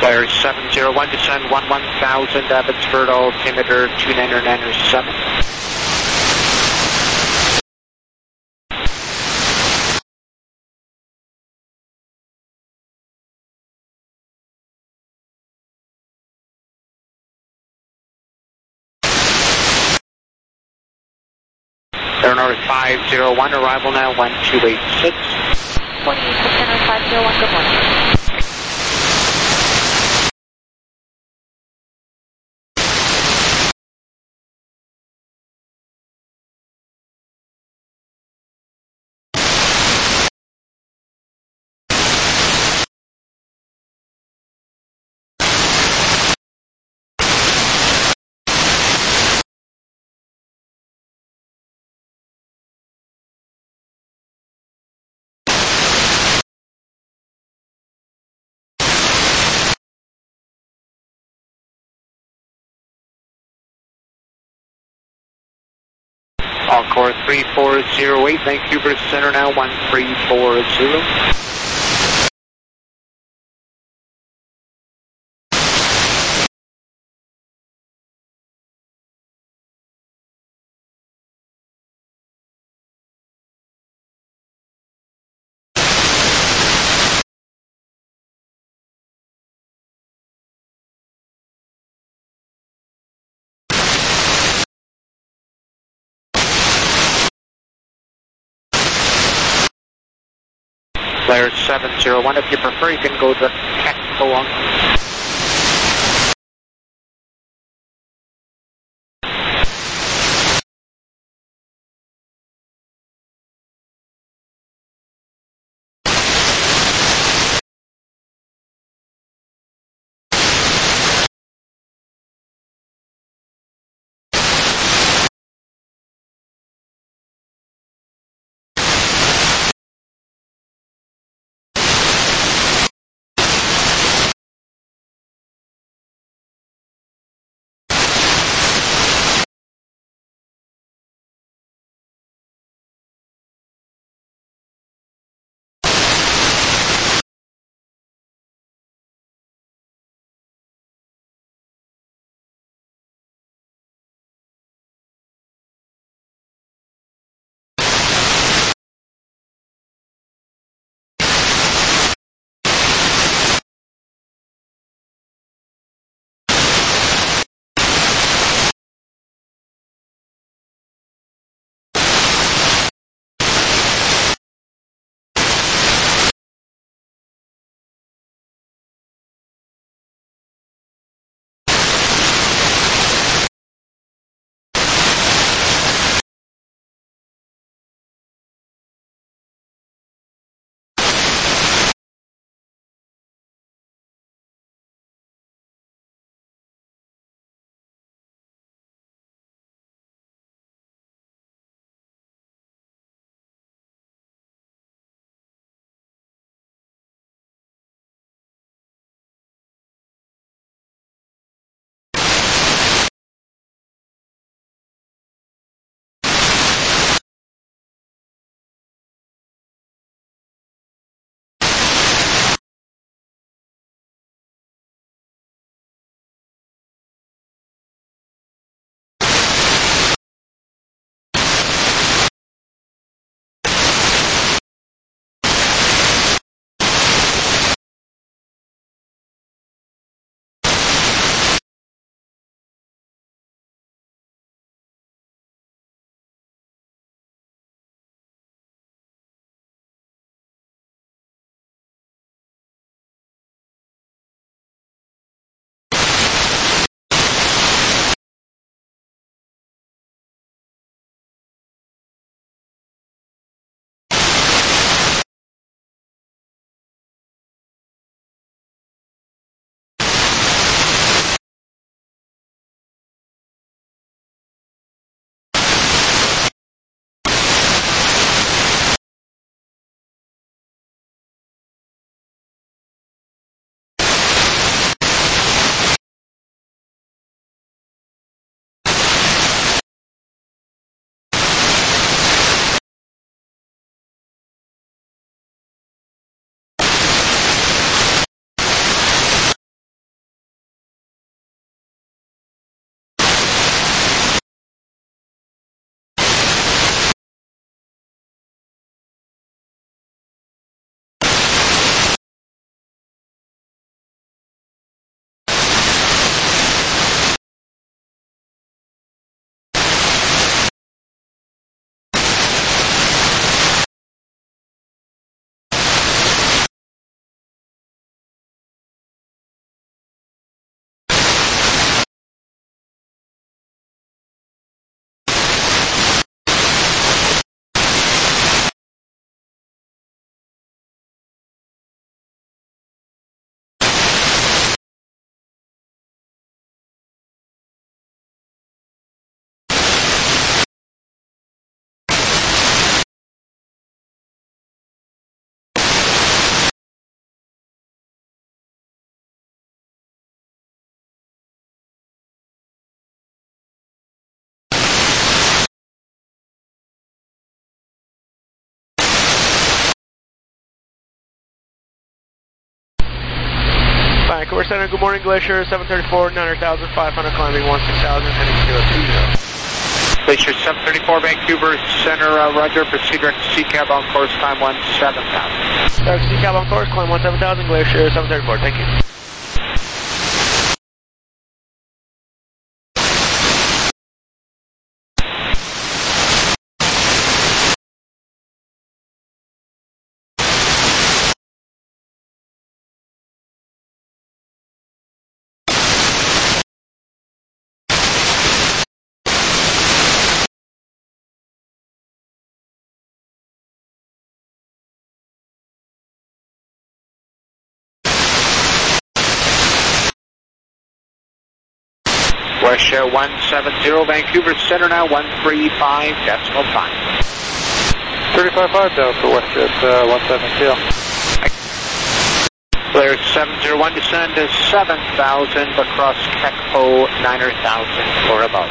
Flyer 701, descend 1000, Abbotsford, altimeter 29907. Air North 501, arrival now 1286. 501, good morning. Encore 3408, Vancouver Center now 1340. Flyer 701, if you prefer, you can go to technical on. Vancouver Center, good morning, Glacier 734, 900,500, climbing 16,000, heading 020. Glacier 734, Vancouver Center, roger, proceed direct to CCAB on course, climb 17,000. Direct to CCAB on course, climb 17,000, Glacier 734, thank you. West 170, Vancouver Center now, 135.5. 35.5 down for WestJet 170. Blair 701, descend to 7,000, across Kekpo 9,000 or above.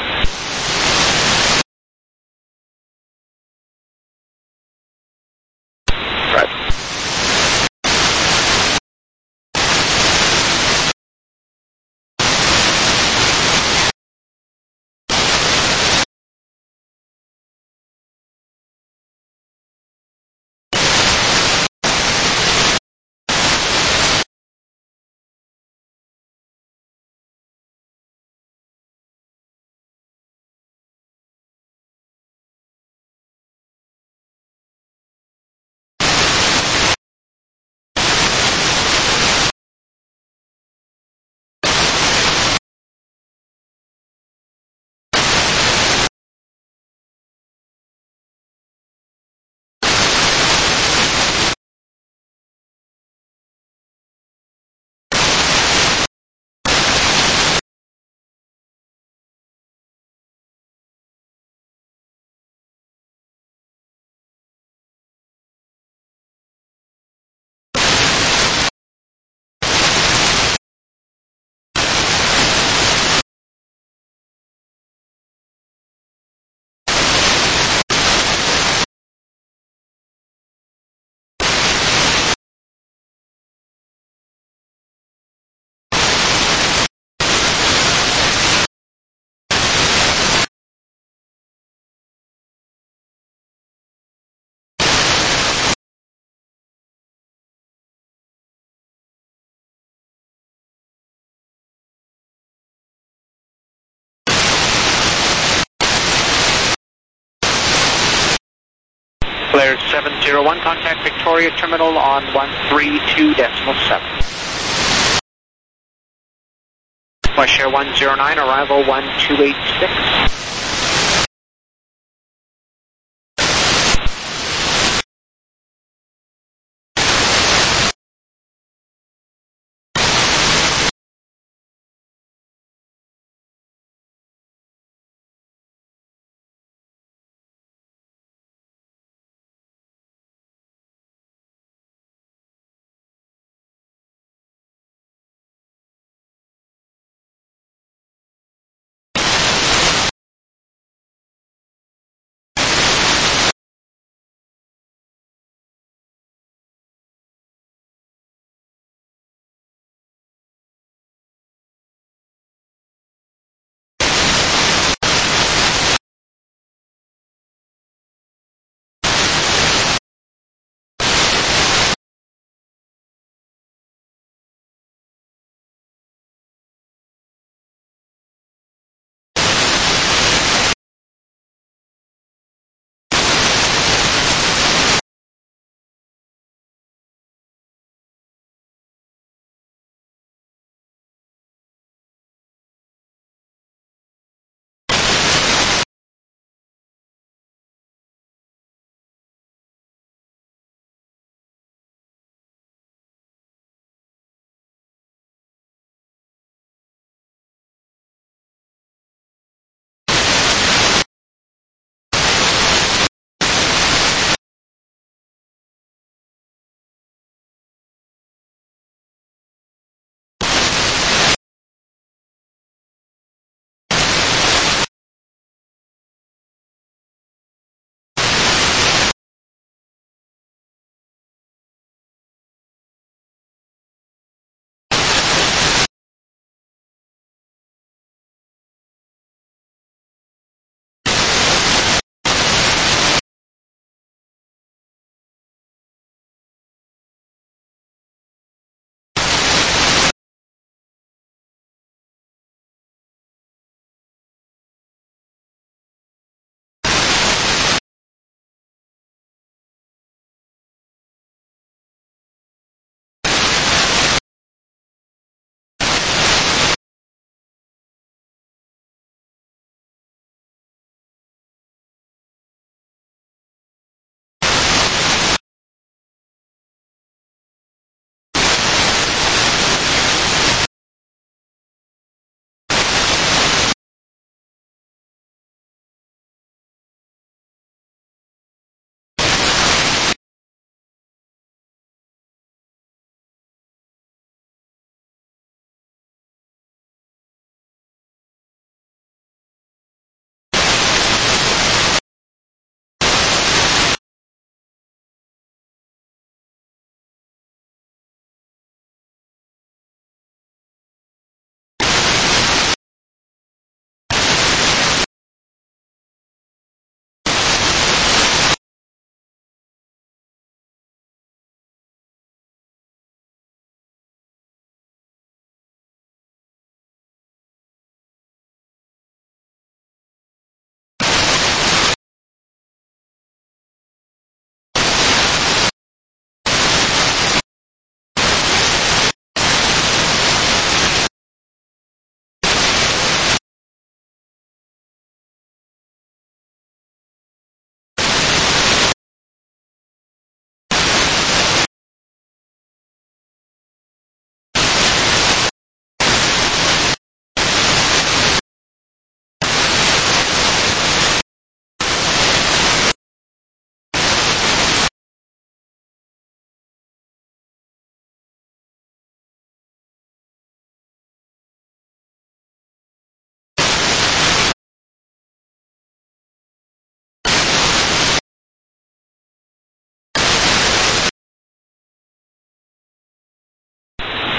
Right. Blair 701, contact Victoria Terminal on 132.7. West 109, arrival 1286.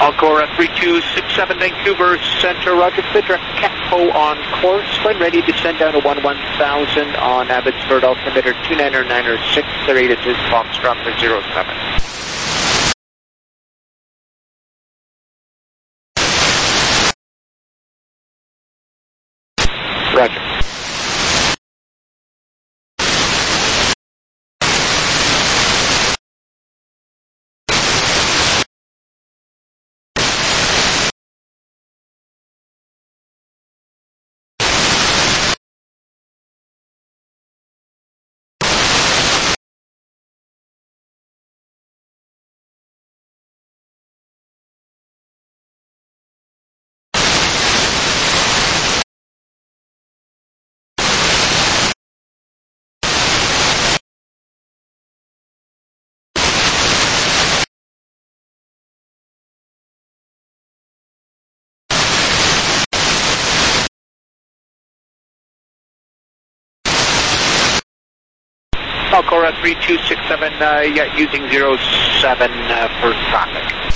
Encore 3267 Vancouver Center, roger. Clear direct Catco on course. When ready to send down to 1000 on Abbotsford altimeter 29906. Their ATIS is Foxtrot for 07. Roger. Alcora 3267, using 07 for traffic.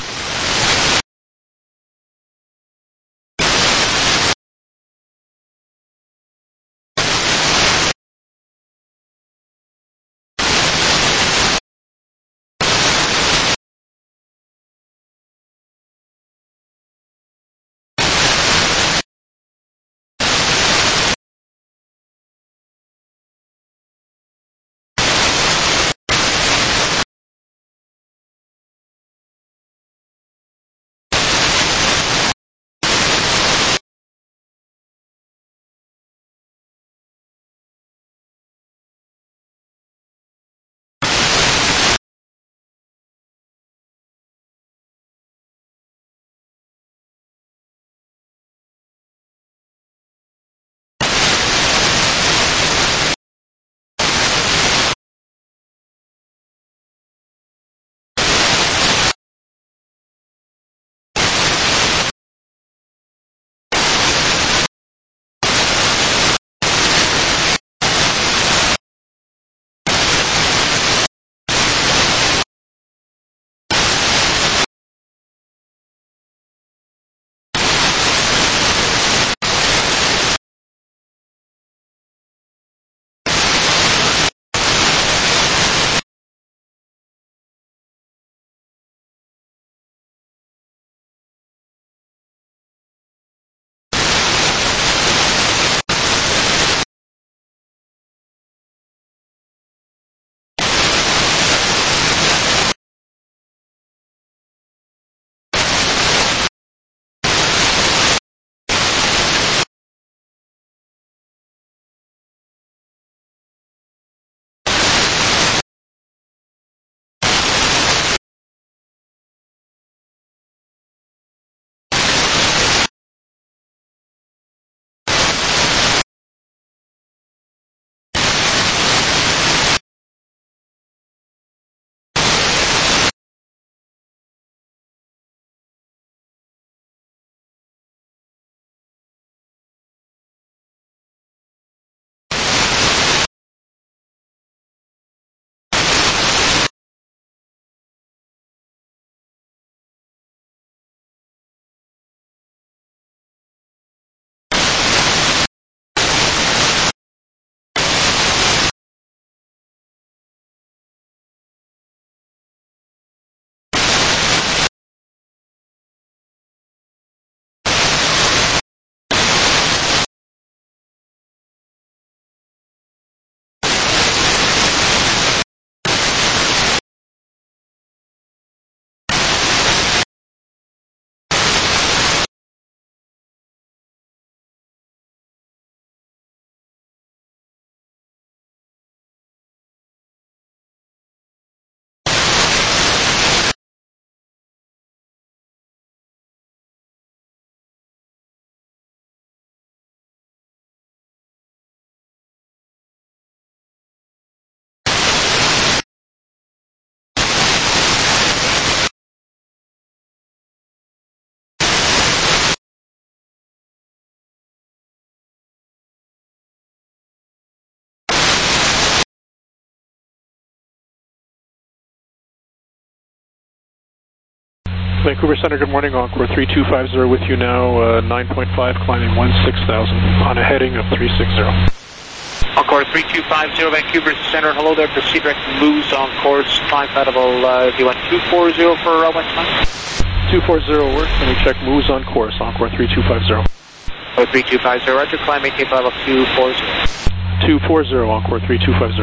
Vancouver Center, good morning. Encore 3250 with you now, 9.5, climbing 16,000 on a heading of 360. Encore 3250, Vancouver Center, hello there, proceed direct moves on course, climb level, do you want 240 for what time? 240 works, and we check moves on course, Encore 3250. Oh, 3250, roger, climb maintain level 240. 240, Encore 3250.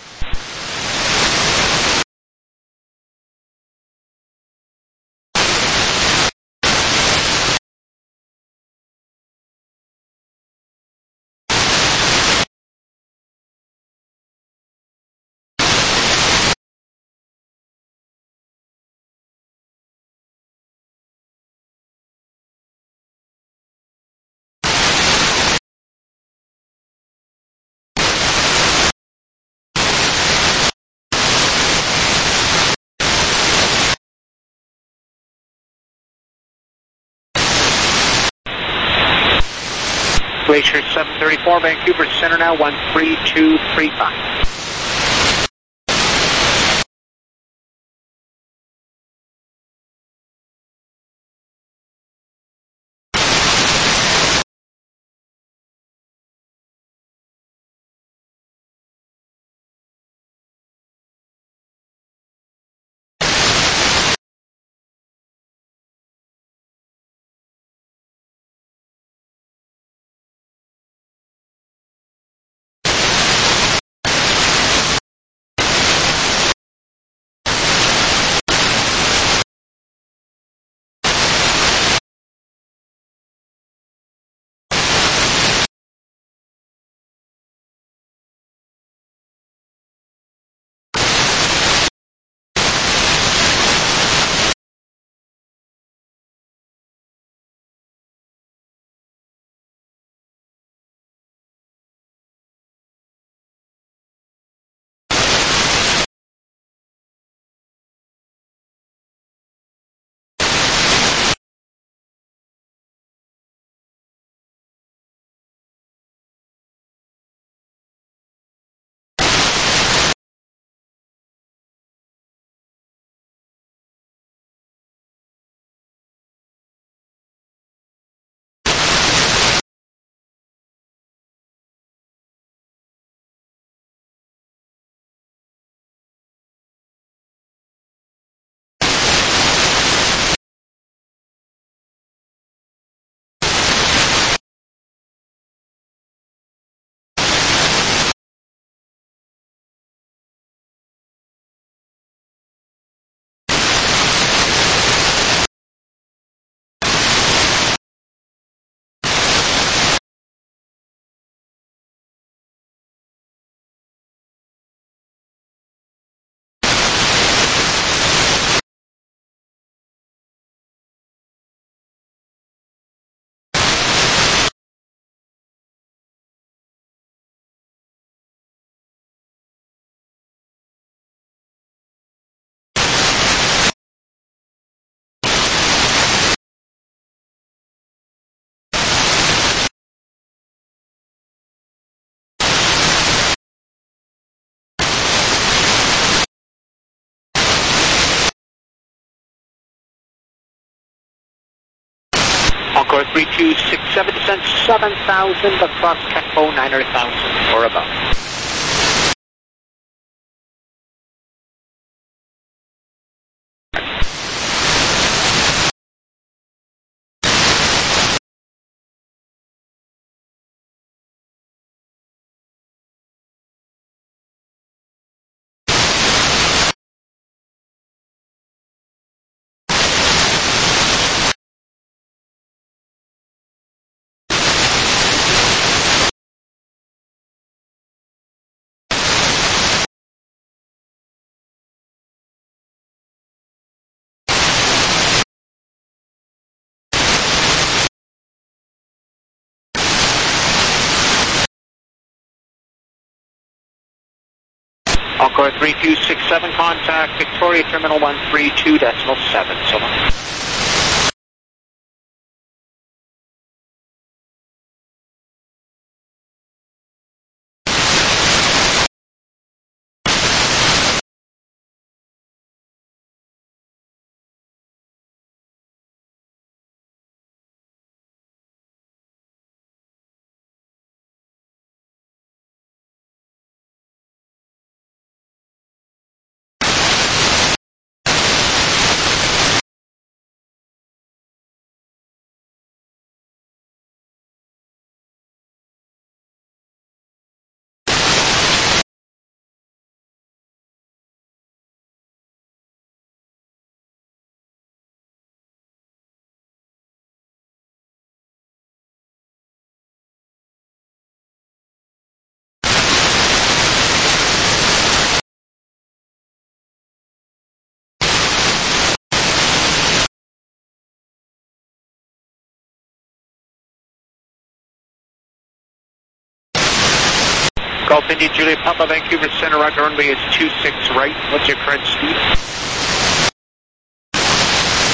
Glacier 734, Vancouver Center now, 13235. Encore 3267, descent 7,000, across Kekpo 9,000 or above. Encore 3267, contact Victoria Terminal 132.7, so long. Golf India Juliet Papa, Vancouver Center, Roger runway is 26 right. What's your current speed?